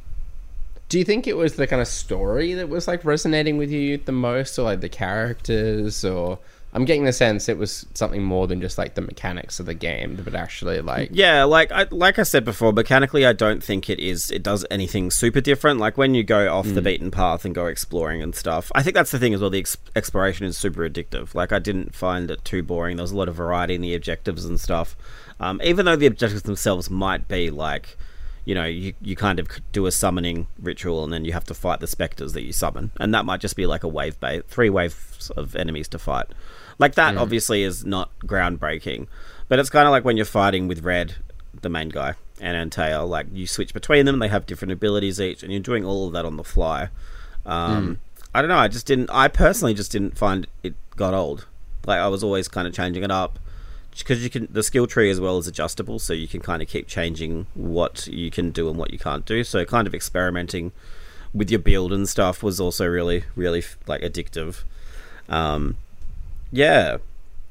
Do you think it was the kind of story that was, like, resonating with you the most, or like the characters, or? I'm getting the sense it was something more than just, like, the mechanics of the game, but actually, like... Yeah, like I like I said before, mechanically, I don't think it is... It does anything super different. Like, when you go off mm. the beaten path and go exploring and stuff, I think that's the thing as well, the ex- exploration is super addictive. Like, I didn't find it too boring. There was a lot of variety in the objectives and stuff. Um, even though the objectives themselves might be, like... You know, you, you kind of do a summoning ritual and then you have to fight the spectres that you summon. And that might just be like a wave bait, three waves of enemies to fight. Like, that mm. obviously is not groundbreaking. But it's kind of like when you're fighting with Red, the main guy, and Antea. Like, you switch between them, they have different abilities each, and you're doing all of that on the fly. Um, mm. I don't know, I just didn't... I personally just didn't find it got old. Like, I was always kind of changing it up. Because you can, the skill tree as well is adjustable, so you can kind of keep changing what you can do and what you can't do. So kind of experimenting with your build and stuff was also really, really, like, addictive. Um, yeah,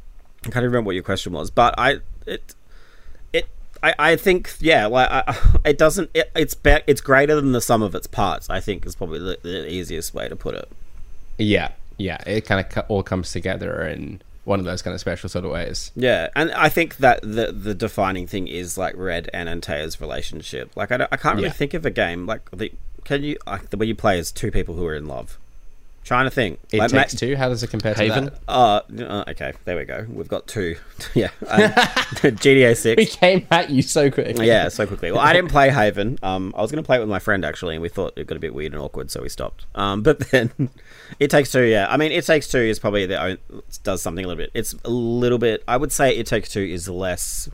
I can't remember what your question was, but I, it, it, I, I think, yeah, like, I, it doesn't, it, it's be, it's greater than the sum of its parts. I think is probably the, the easiest way to put it. Yeah, yeah, it kind of all comes together and. One of those kind of special sort of ways. Yeah, and I think that the the defining thing is, like, Red and Antea's relationship. Like, I, don't, I can't really yeah. think of a game like the can you like the way you play as two people who are in love. Trying to think. It like, Takes Two. How does it compare Haven? to that? Uh, uh, okay, there we go. We've got two. Yeah, um, G T A six. We came at you so quickly. Yeah, so quickly. Well, I didn't play Haven. Um, I was going to play it with my friend actually, and we thought it got a bit weird and awkward, so we stopped. Um, but then It Takes Two. Yeah, I mean, It Takes Two is probably the own, does something a little bit. It's a little bit. I would say It Takes Two is less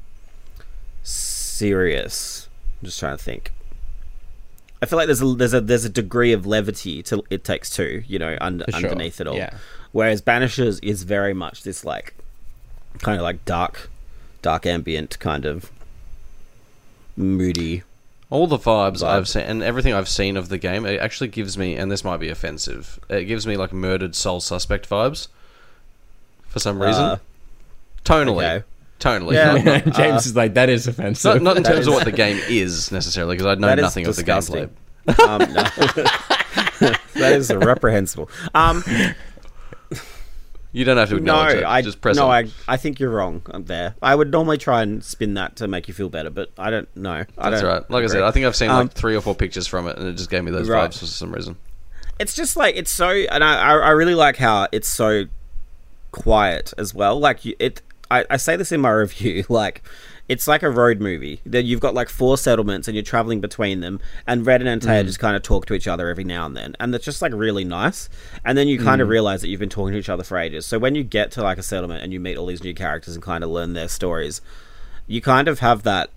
serious. I'm just trying to think. I feel like there's a there's a there's a degree of levity to It Takes Two, you know, under, sure. underneath it all. Yeah. Whereas Banishers is very much this, like, kind of like dark, dark ambient kind of moody. All the vibes vibe. I've seen and everything I've seen of the game, it actually gives me, and this might be offensive, it gives me, like, Murdered Soul Suspect vibes for some reason. Uh, Tonally. Okay. Tonally. Yeah. Not, not, James uh, is like, that is offensive. Not, not in that terms is... of what the game is, necessarily, because I know that nothing of the gameplay. Um, no. That is reprehensible. Um, You don't have to No, acknowledge it. I Just press no, on. I I think you're wrong there. I would normally try and spin that to make you feel better, but I don't know. I That's don't right. Like I said, agree. I think I've seen Um, like three or four pictures from it, and it just gave me those Right. vibes for some reason. It's just like it's so, and I I I really like how it's so quiet as well. Like you, it, I, I say this in my review, like. It's like a road movie. That you've got like four settlements and you're traveling between them, and Red and Antea Mm. just kind of talk to each other every now and then, and that's just like really nice. And then you kind Mm. of realize that you've been talking to each other for ages. So when you get to like a settlement and you meet all these new characters and kind of learn their stories, you kind of have that.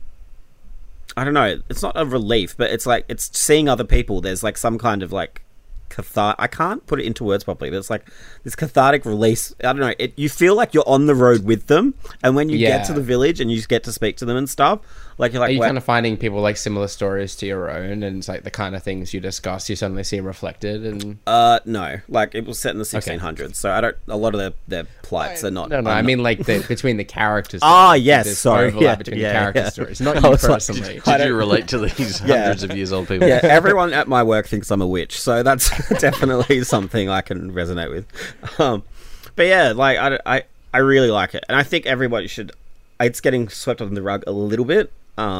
I don't know. It's not a relief, but it's like it's seeing other people. There's like some kind of like cathar. I can't put it into words properly, but it's like this cathartic release. I don't know. It, you feel like you're on the road with them, and when you Yeah. get to the village and you just get to speak to them and stuff, like you're like, Are you "Wow." kind of finding people like similar stories to your own, and it's like the kind of things you discuss, you suddenly see reflected, and uh, no, like it was set in the sixteen hundreds, so I don't. A lot of their their plights are not. no, no, are I not- mean like the between the characters. Ah, there's yes, sorry, overlap yeah, between yeah, the character yeah. stories, not I you was like, personally. I Did you don't- relate to these Yeah. hundreds of years old people? Yeah, everyone at my work thinks I'm a witch, so that's definitely something I can resonate with. Um, but yeah, like I, I, I really like it, and I think everybody should. It's getting swept under the rug a little bit,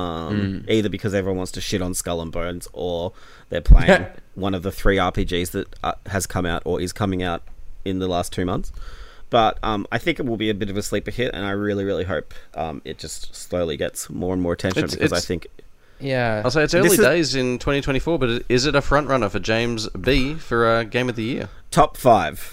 um, either because everyone wants to shit on Skull and Bones, or they're playing one of the three R P Gs that uh, has come out or is coming out in the last two months. But um, I think it will be a bit of a sleeper hit, and I really, really hope um, it just slowly gets more and more attention It's- because I it's- think. Yeah, I'll say it's early This is- days in twenty twenty-four, but is it a front runner for James B for uh, Game of the Year? Top five,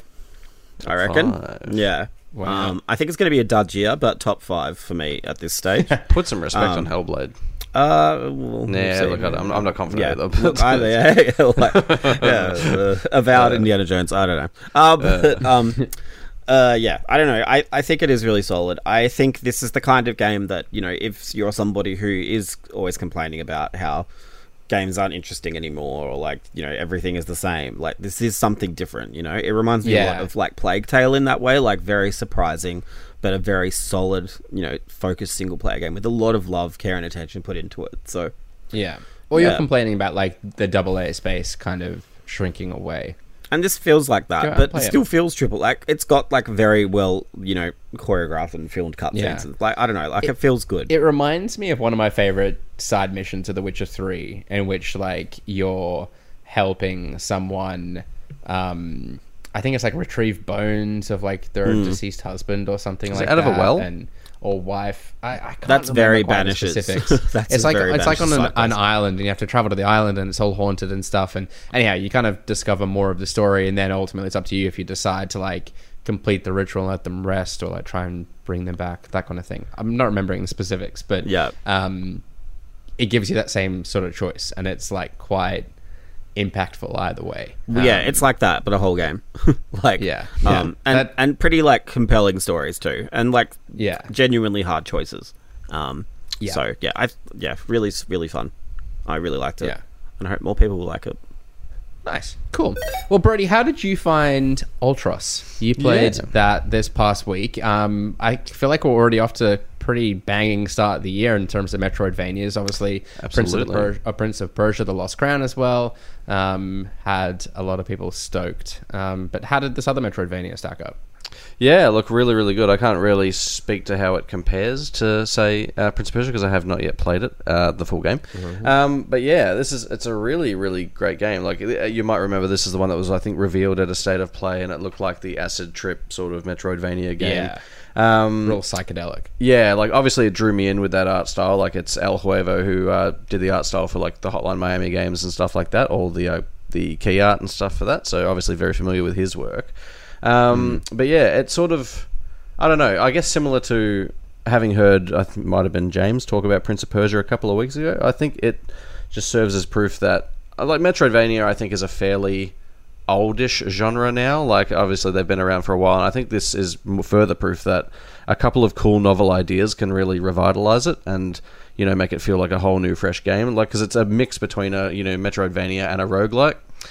I reckon. five. Yeah. Wow. Um, I think it's going to be a dud year, but top five for me at this stage. Put some respect Um, on Hellblade. uh, we'll, Nah, we'll see. look, I- I'm, I'm not confident Yeah, either. look, either, yeah, like, yeah, uh, avowed Indiana Jones. I don't know. Uh, but, um, uh, yeah, I don't know. I, I think it is really solid. I think this is the kind of game that, you know, if you're somebody who is always complaining about how games aren't interesting anymore, or like, you know, everything is the same, like this is something different. You know, it reminds me a lot Yeah. of like Plague Tale in that way, like very surprising, but a very solid, you know, focused single player game with a lot of love, care, and attention put into it. So yeah. Well, you're Yeah. complaining about like the double A space kind of shrinking away. and this feels like that, Go out, but play it it. still feels triple. Like it's got like very well, you know, choreographed and filmed cutscenes. Yeah. And, like I don't know, like it, feels good. It reminds me of one of my favorite side missions of The Witcher three, in which like you're helping someone. Um, I think it's like retrieve bones of like their deceased husband or something Is it like out of a that, well? and or wife. I, I can't That's remember very quite the Banishers. specifics. That's it's a like very it's like on Banishers an, side an quest. island, and you have to travel to the island, and it's all haunted and stuff. And anyhow, you kind of discover more of the story, and then ultimately it's up to you if you decide to like complete the ritual and let them rest, or like try and bring them back, that kind of thing. I'm not remembering the specifics, but Yeah. um, it gives you that same sort of choice, and it's like quite impactful either way. Well, yeah, Um, it's like that, but a whole game. like Yeah, um, yeah. and That- and pretty like compelling stories too, and like yeah, genuinely hard choices. Um, Yeah. So yeah, I yeah, really really fun. I really liked it. Yeah. And I hope more people will like it. nice, cool. Well, Brody, how did you find Ultros? You played Yeah. that this past week. Um, I feel like we're already off to a pretty banging start of the year in terms of Metroidvanias. Obviously, Prince of, the Absolutely. per- uh, Prince of Persia: The Lost Crown as well um, had a lot of people stoked. Um, but how did this other Metroidvania stack up? Yeah, look, really, really good. I can't really speak to how it compares to, say, uh, Prince of Persia because I have not yet played it, uh, the full game. Um, but yeah, this is it's a really, really great game. Like uh, you might remember, this is the one that was, I think, revealed at a state of play, and it looked like the acid trip sort of Metroidvania game. Yeah. Um, Real psychedelic. Yeah, like obviously it drew me in with that art style. Like it's El Huevo who uh, did the art style for like the Hotline Miami games and stuff like that, all the uh, the key art and stuff for that. So obviously very familiar with his work. Um, Mm. But yeah, it's sort of, I don't know, I guess similar to having heard, I think it might have been James talk about Prince of Persia a couple of weeks ago. I think it just serves as proof that, like Metroidvania, I think is a fairly oldish genre now. Like obviously they've been around for a while, and I think this is m- further proof that a couple of cool novel ideas can really revitalize it and, you know, make it feel like a whole new fresh game. Like because it's a mix between a, you know, Metroidvania and a roguelike.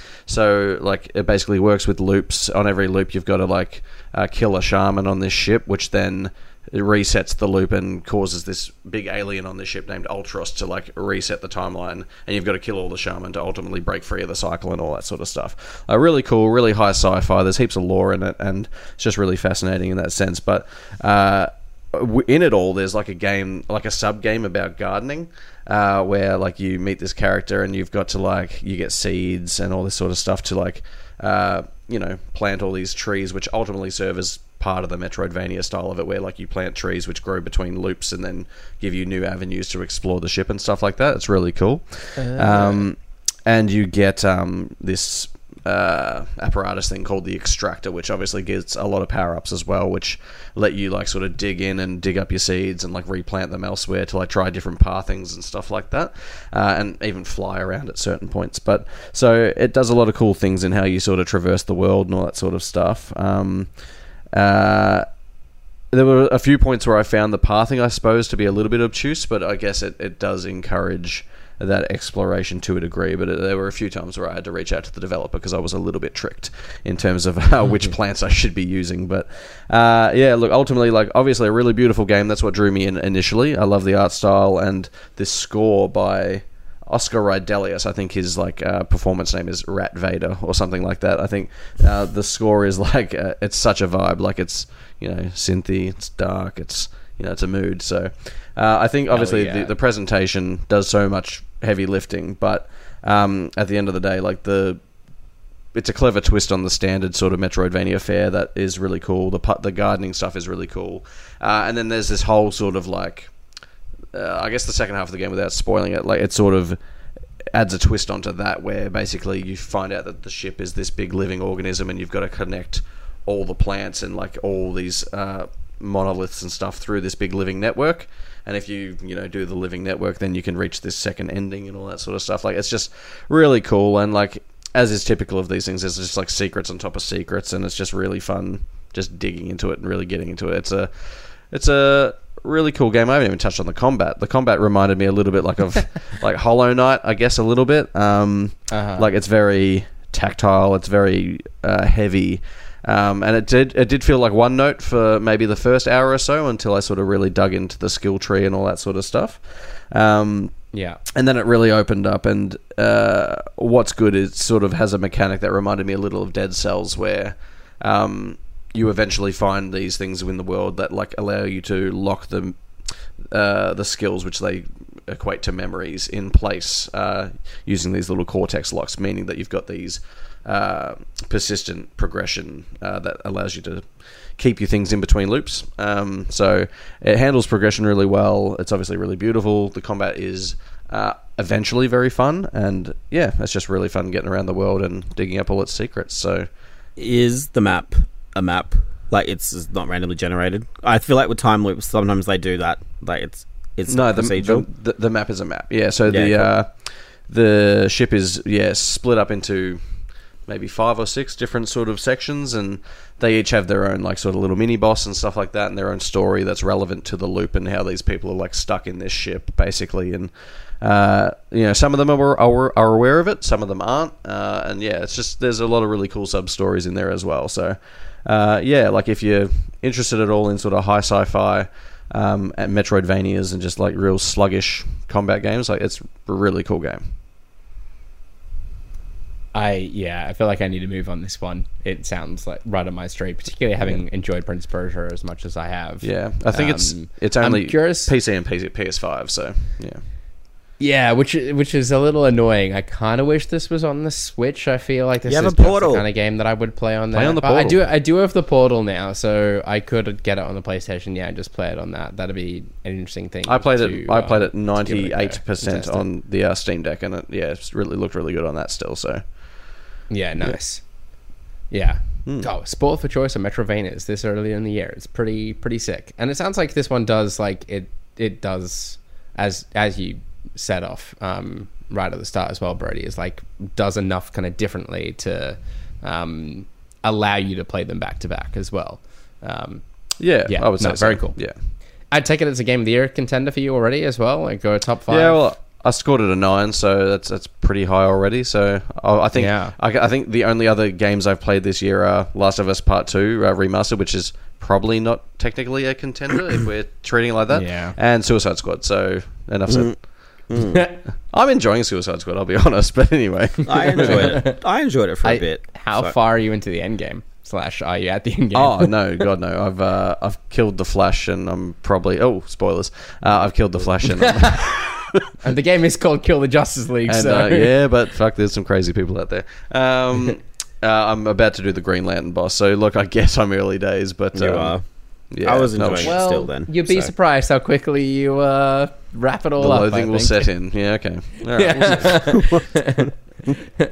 So, like, it basically works with loops. On every loop, you've got to, like, uh, kill a shaman on this ship, which then it resets the loop and causes this big alien on the ship named Ultros to like reset the timeline, and you've got to kill all the shaman to ultimately break free of the cycle and all that sort of stuff. Uh, really cool, really high sci-fi. There's heaps of lore in it, and it's just really fascinating in that sense. But uh, in it all, there's like a game, like a sub game about gardening, uh, where like you meet this character and you've got to like you get seeds and all this sort of stuff to like uh, you know plant all these trees, which ultimately serve as part of the Metroidvania style of it, where like you plant trees which grow between loops and then give you new avenues to explore the ship and stuff like that. It's really cool. Uh, um, and you get um, this uh, apparatus thing called the Extractor, which obviously gets a lot of power-ups as well, which let you like sort of dig in and dig up your seeds and like replant them elsewhere to like try different pathings and stuff like that, uh, and even fly around at certain points. But so it does a lot of cool things in how you sort of traverse the world and all that sort of stuff. Um, Uh, there were a few points where I found the pathing, I suppose, to be a little bit obtuse, but I guess it, it does encourage that exploration to a degree. But it, there were a few times where I had to reach out to the developer because I was a little bit tricked in terms of uh, which plants I should be using. But uh, yeah, look, ultimately, like obviously a really beautiful game. That's what drew me in initially. I love the art style and this score by Oscar Ridelius. I think his like uh, performance name is Rat Vader or something like that. I think uh, the score is like uh, it's such a vibe. Like it's you know synthy, it's dark, it's you know it's a mood. So uh, I think obviously yeah. the, the presentation does so much heavy lifting, but um, at the end of the day, like the it's a clever twist on the standard sort of Metroidvania fare that is really cool. The the gardening stuff is really cool, uh, and then there's this whole sort of like. Uh, I guess the second half of the game, without spoiling it, like it sort of adds a twist onto that, where basically you find out that the ship is this big living organism, and you've got to connect all the plants and like all these uh, monoliths and stuff through this big living network. And if you you know do the living network, then you can reach this second ending and all that sort of stuff. Like it's just really cool, and like as is typical of these things, there's just like secrets on top of secrets, and it's just really fun just digging into it and really getting into it. It's a it's a really cool game. I haven't even touched on the combat. The combat reminded me a little bit like of like Hollow Knight, I guess, a little bit. Um, uh-huh. Like it's very tactile. It's very uh, heavy, um, and it did it did feel like one note for maybe the first hour or so until I sort of really dug into the skill tree and all that sort of stuff. Um, yeah, and then it really opened up. And uh, what's good is it sort of has a mechanic that reminded me a little of Dead Cells, where um, you eventually find these things in the world that like allow you to lock the uh, the skills which they equate to memories in place uh, using these little cortex locks, meaning that you've got these uh, persistent progression uh, that allows you to keep your things in between loops. Um, so it handles progression really well. It's obviously really beautiful. The combat is uh, eventually very fun, and yeah, it's just really fun getting around the world and digging up all its secrets. So is the map a map? Like it's, it's not randomly generated? I feel like with time loops sometimes they do that. Like it's it's no the, procedural. The, the, the map is a map. Yeah. So yeah, the cool. uh, the ship is yeah split up into maybe five or six different sort of sections, and they each have their own like sort of little mini boss and stuff like that, and their own story that's relevant to the loop and how these people are like stuck in this ship basically. And uh, you know, some of them are, are are aware of it, some of them aren't, uh, and yeah, it's just there's a lot of really cool sub stories in there as well. So uh, yeah, like if you're interested at all in sort of high sci-fi um, and Metroidvanias and just like real sluggish combat games, like it's a really cool game. I yeah, I feel like I need to move on this one. It sounds like right on my street, particularly having yeah. enjoyed Prince of Persia as much as I have. Yeah, I think um, it's it's only curious, P C and P S five, so yeah. Yeah, which which is a little annoying. I kind of wish this was on the Switch. I feel like this you is just the kind of game that I would play on there. Play on the but Portal. I do I do have the Portal now, so I could get it on the PlayStation. Yeah, and just play it on that. That'd be an interesting thing. I played to, it. I played uh, it ninety-eight percent on the uh, Steam Deck, and it yeah, it's really looked really good on that still. So. Yeah, nice. Yeah. yeah. Mm. Oh, spoiled for choice of Metroidvanias this early in the year. It's pretty pretty sick. And it sounds like this one does like it it does as as you set off um, right at the start as well, Brody, is like does enough kind of differently to um, allow you to play them back to back as well. Um, yeah, yeah, I would say no, very so. cool. Yeah. I'd take it as a Game of the Year contender for you already as well, like go top five. Yeah, well, I scored it a nine, so that's that's pretty high already. So I, I think Yeah. I, I think the only other games I've played this year are Last of Us Part Two uh, remastered, which is probably not technically a contender if we're treating it like that. Yeah. And Suicide Squad. So enough said. Mm. I'm enjoying Suicide Squad. I'll be honest, but anyway, I enjoyed it. I enjoyed it for a I- bit. How So- far are you into the end game? Slash, are you at the end game? Oh no, God no! I've uh, I've killed the Flash, and I'm probably oh spoilers. Uh, I've killed the Flash, and, I'm, And the game is called Kill the Justice League. and so uh, yeah, but fuck, there's some crazy people out there. Um, uh, I'm about to do the Green Lantern boss, so look, I guess I'm early days, but You um, are. yeah, I was no, enjoying it. well, still then, you'd be so. surprised how quickly you uh, wrap it all the up. loathing I will think. set in. Yeah, okay. All right, we'll see.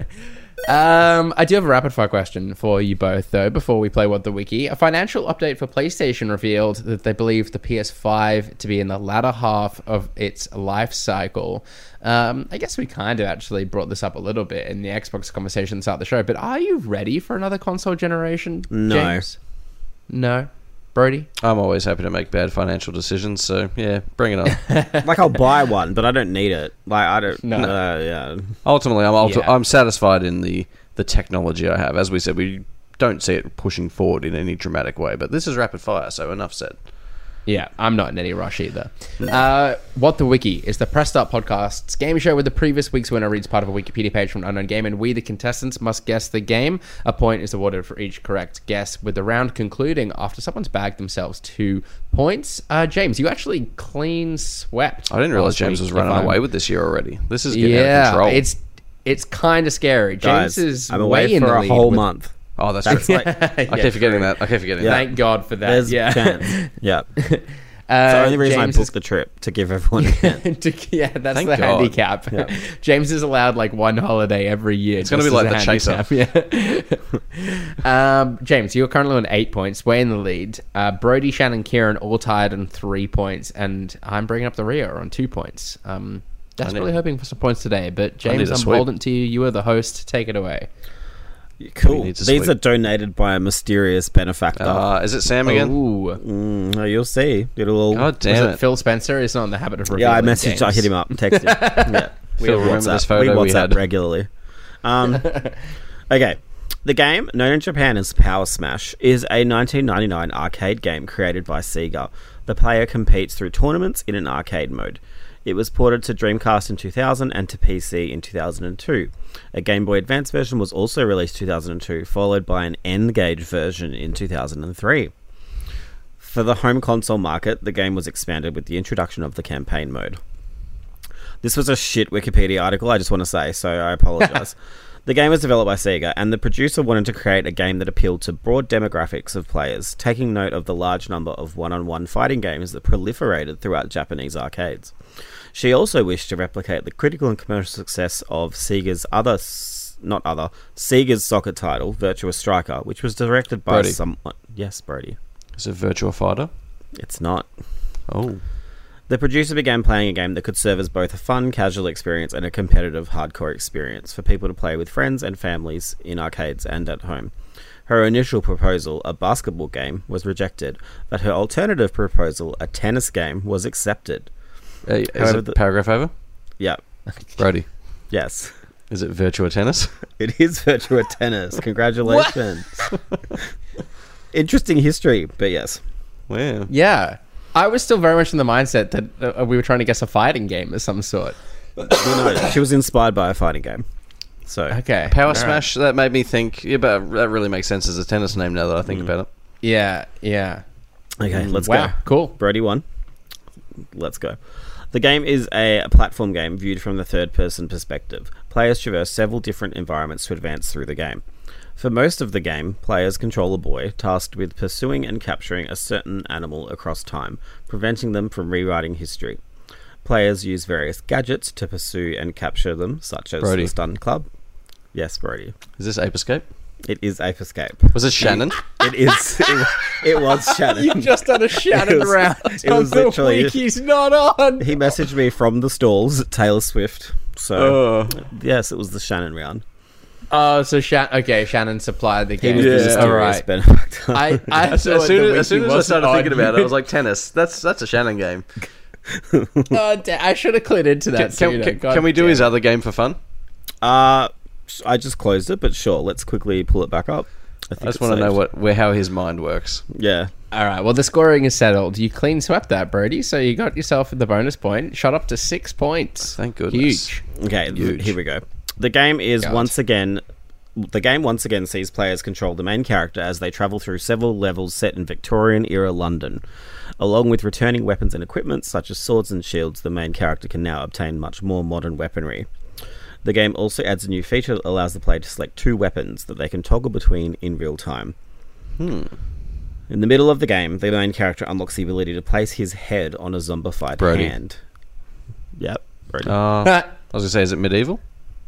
Um, I do have a rapid fire question for you both, though, before we play What the Wiki. A financial update for PlayStation revealed that they believe the P S five to be in the latter half of its life cycle. Um, I guess we kind of actually brought this up a little bit in the Xbox conversation at the show, but are you ready for another console generation, No. James? No? Brody? I'm always happy to make bad financial decisions, so yeah, bring it on. Like I'll buy one, but I don't need it. Like I don't. No. Uh, yeah. Ultimately, I'm ulti- Yeah. I'm satisfied in the the technology I have. As we said, we don't see it pushing forward in any dramatic way, but this is rapid fire, so enough said. Yeah, I'm not in any rush either. Uh, What the Wiki is the Press Start Podcast's game show where the previous week's winner reads part of a Wikipedia page from an unknown game, and we, the contestants, must guess the game. A point is awarded for each correct guess, with the round concluding after someone's bagged themselves two points. Uh, James, you actually clean swept. I didn't realize last James week, was if running I'm- away with this year already. This is getting out of Yeah, control. it's it's kind of scary. James Guys, is I'm way away in for the a lead whole with- month. oh, that's, That's true. like I keep forgetting that. I keep forgetting that. Thank God for that. there's yeah. a chance. Yeah. Uh, It's the only reason James I is booked the trip to give everyone a chance. to, yeah, that's Thank the God. handicap. James is allowed like one holiday every year. It's gonna be like the Chaser. Yeah. um, James, you're currently on eight points, way in the lead. Uh, Brody, Shannon, Kieran all tied on three points, and I'm bringing up the rear on two points. Um, desperately need- hoping for some points today, but James, need a I'm sweep. beholden to you. You are the host. Take it away. Cool. need to These sweep. are donated by a mysterious benefactor. Uh, is it Sam again? Ooh. Mm, oh, you'll see. It'll. God Was damn it it. Phil Spencer? Is not in the habit of yeah, I revealing messaged. I games. hit him up. Texted him. Yeah. We Phil, have remember this WhatsApp. photo we we WhatsApp had? regularly. Um, okay. The game, known in Japan as Power Smash, is a nineteen ninety-nine arcade game created by Sega. The player competes through tournaments in an arcade mode. It was ported to Dreamcast in two thousand and to P C in two thousand two. A Game Boy Advance version was also released in two thousand two, followed by an N-Gage version in two thousand three. For the home console market, the game was expanded with the introduction of the campaign mode. This was a shit Wikipedia article, I just want to say, so I apologise. The game was developed by Sega, and the producer wanted to create a game that appealed to broad demographics of players, taking note of the large number of one-on-one fighting games that proliferated throughout Japanese arcades. She also wished to replicate the critical and commercial success of Sega's other, s- not other, Sega's soccer title, Virtua Striker, which was directed by Brody. someone... Yes, Brody. Is it Virtua Fighter? It's not. Oh. The producer began playing a game that could serve as both a fun, casual experience and a competitive, hardcore experience for people to play with friends and families in arcades and at home. Her initial proposal, a basketball game, was rejected, but her alternative proposal, a tennis game, was accepted. Uh, is However, it the- paragraph over? Yeah, Brody. yes. Is it Virtua Tennis? It is Virtua Tennis. Congratulations. Interesting history, but yes. Wow. Yeah. I was still very much in the mindset that uh, we were trying to guess a fighting game of some sort. You know, she was inspired by a fighting game. So, Okay. Power All right. Smash, that made me think, yeah, but that really makes sense as a tennis name now that I think about it. Yeah, yeah. okay, let's Wow, go. cool. Brody won. Let's go. The game is a, a platform game viewed from the third-person perspective. Players traverse several different environments to advance through the game. For most of the game, players control a boy tasked with pursuing and capturing a certain animal across time, preventing them from rewriting history. Players use various gadgets to pursue and capture them, such as Brody. the Stun Club. Yes, Brody. Is this Ape Escape? It is Ape Escape. Was it Shannon? It is. It, it was Shannon. You just had a Shannon It was- round. it was on the literally- Wiki's not on. He messaged me from the stalls, Taylor Swift. So, Oh. yes, it was the Shannon round. Oh, so Shan- okay, Shannon supplied the He game. was Yeah. the mysterious All right. benefactor. I, I As, thought as soon, the as, as, soon Wiki as I wasn't started on. thinking about it, I was like, tennis. That's that's a Shannon game. Oh, da- I should have clued into that. Can, sooner. can, God can we do damn his it. other game for fun? Uh, I just closed it, but sure, let's quickly pull it back up. I, think I just it's want to know saved. what where how his mind works. Yeah. All right. Well, the scoring is settled. You clean swept that, Brody. So you got yourself the bonus point. Shot up to six points. Thank goodness. Huge. Okay, th- Huge. here we go. The game is God. once again. The game once again sees players control the main character as they travel through several levels set in Victorian-era London. Along with returning weapons and equipment, such as swords and shields, the main character can now obtain much more modern weaponry. The game also adds a new feature that allows the player to select two weapons that they can toggle between in real time. Hmm. In the middle of the game, the main character unlocks the ability to place his head on a zombified Brody. hand. Yep, Brody. Uh, I was gonna say, is it medieval?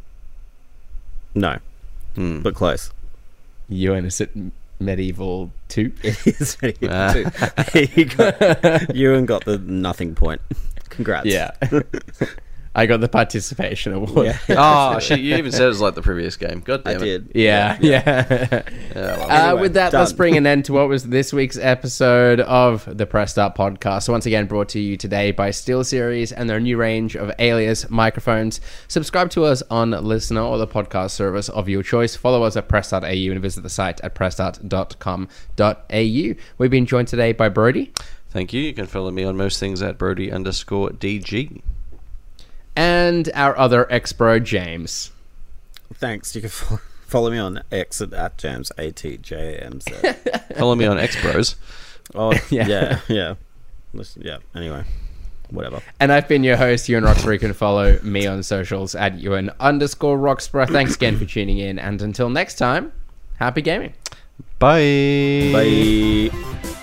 no, Hmm. but close. You innocent medieval two. It is very Ah. good. you, got, Ewan got the nothing point. Congrats. Yeah. I got the participation award. Yeah. Oh shit! You even said it was like the previous game. God I damn it. did. Yeah, yeah. Yeah, well, Uh, Anyway, with that, done. let's bring an end to what was this week's episode of the Press Start podcast. So once again, brought to you today by SteelSeries and their new range of Alias microphones. Subscribe to us on Listener or the podcast service of your choice. Follow us at press dot a u and visit the site at press start dot com dot a u. We've been joined today by Brody. Thank you. You can follow me on most things at Brody underscore DG. And our other ex-bro, James. Thanks. You can fo- follow me on X at, at Jams, A T J A M Z. Follow me on X Bros. Oh, Yeah. yeah, yeah. Listen, yeah, anyway. Whatever. And I've been your host, Ewan Roxburgh. You can follow me on socials at Ewan underscore Roxburgh. Thanks again for tuning in. And until next time, happy gaming. Bye. Bye.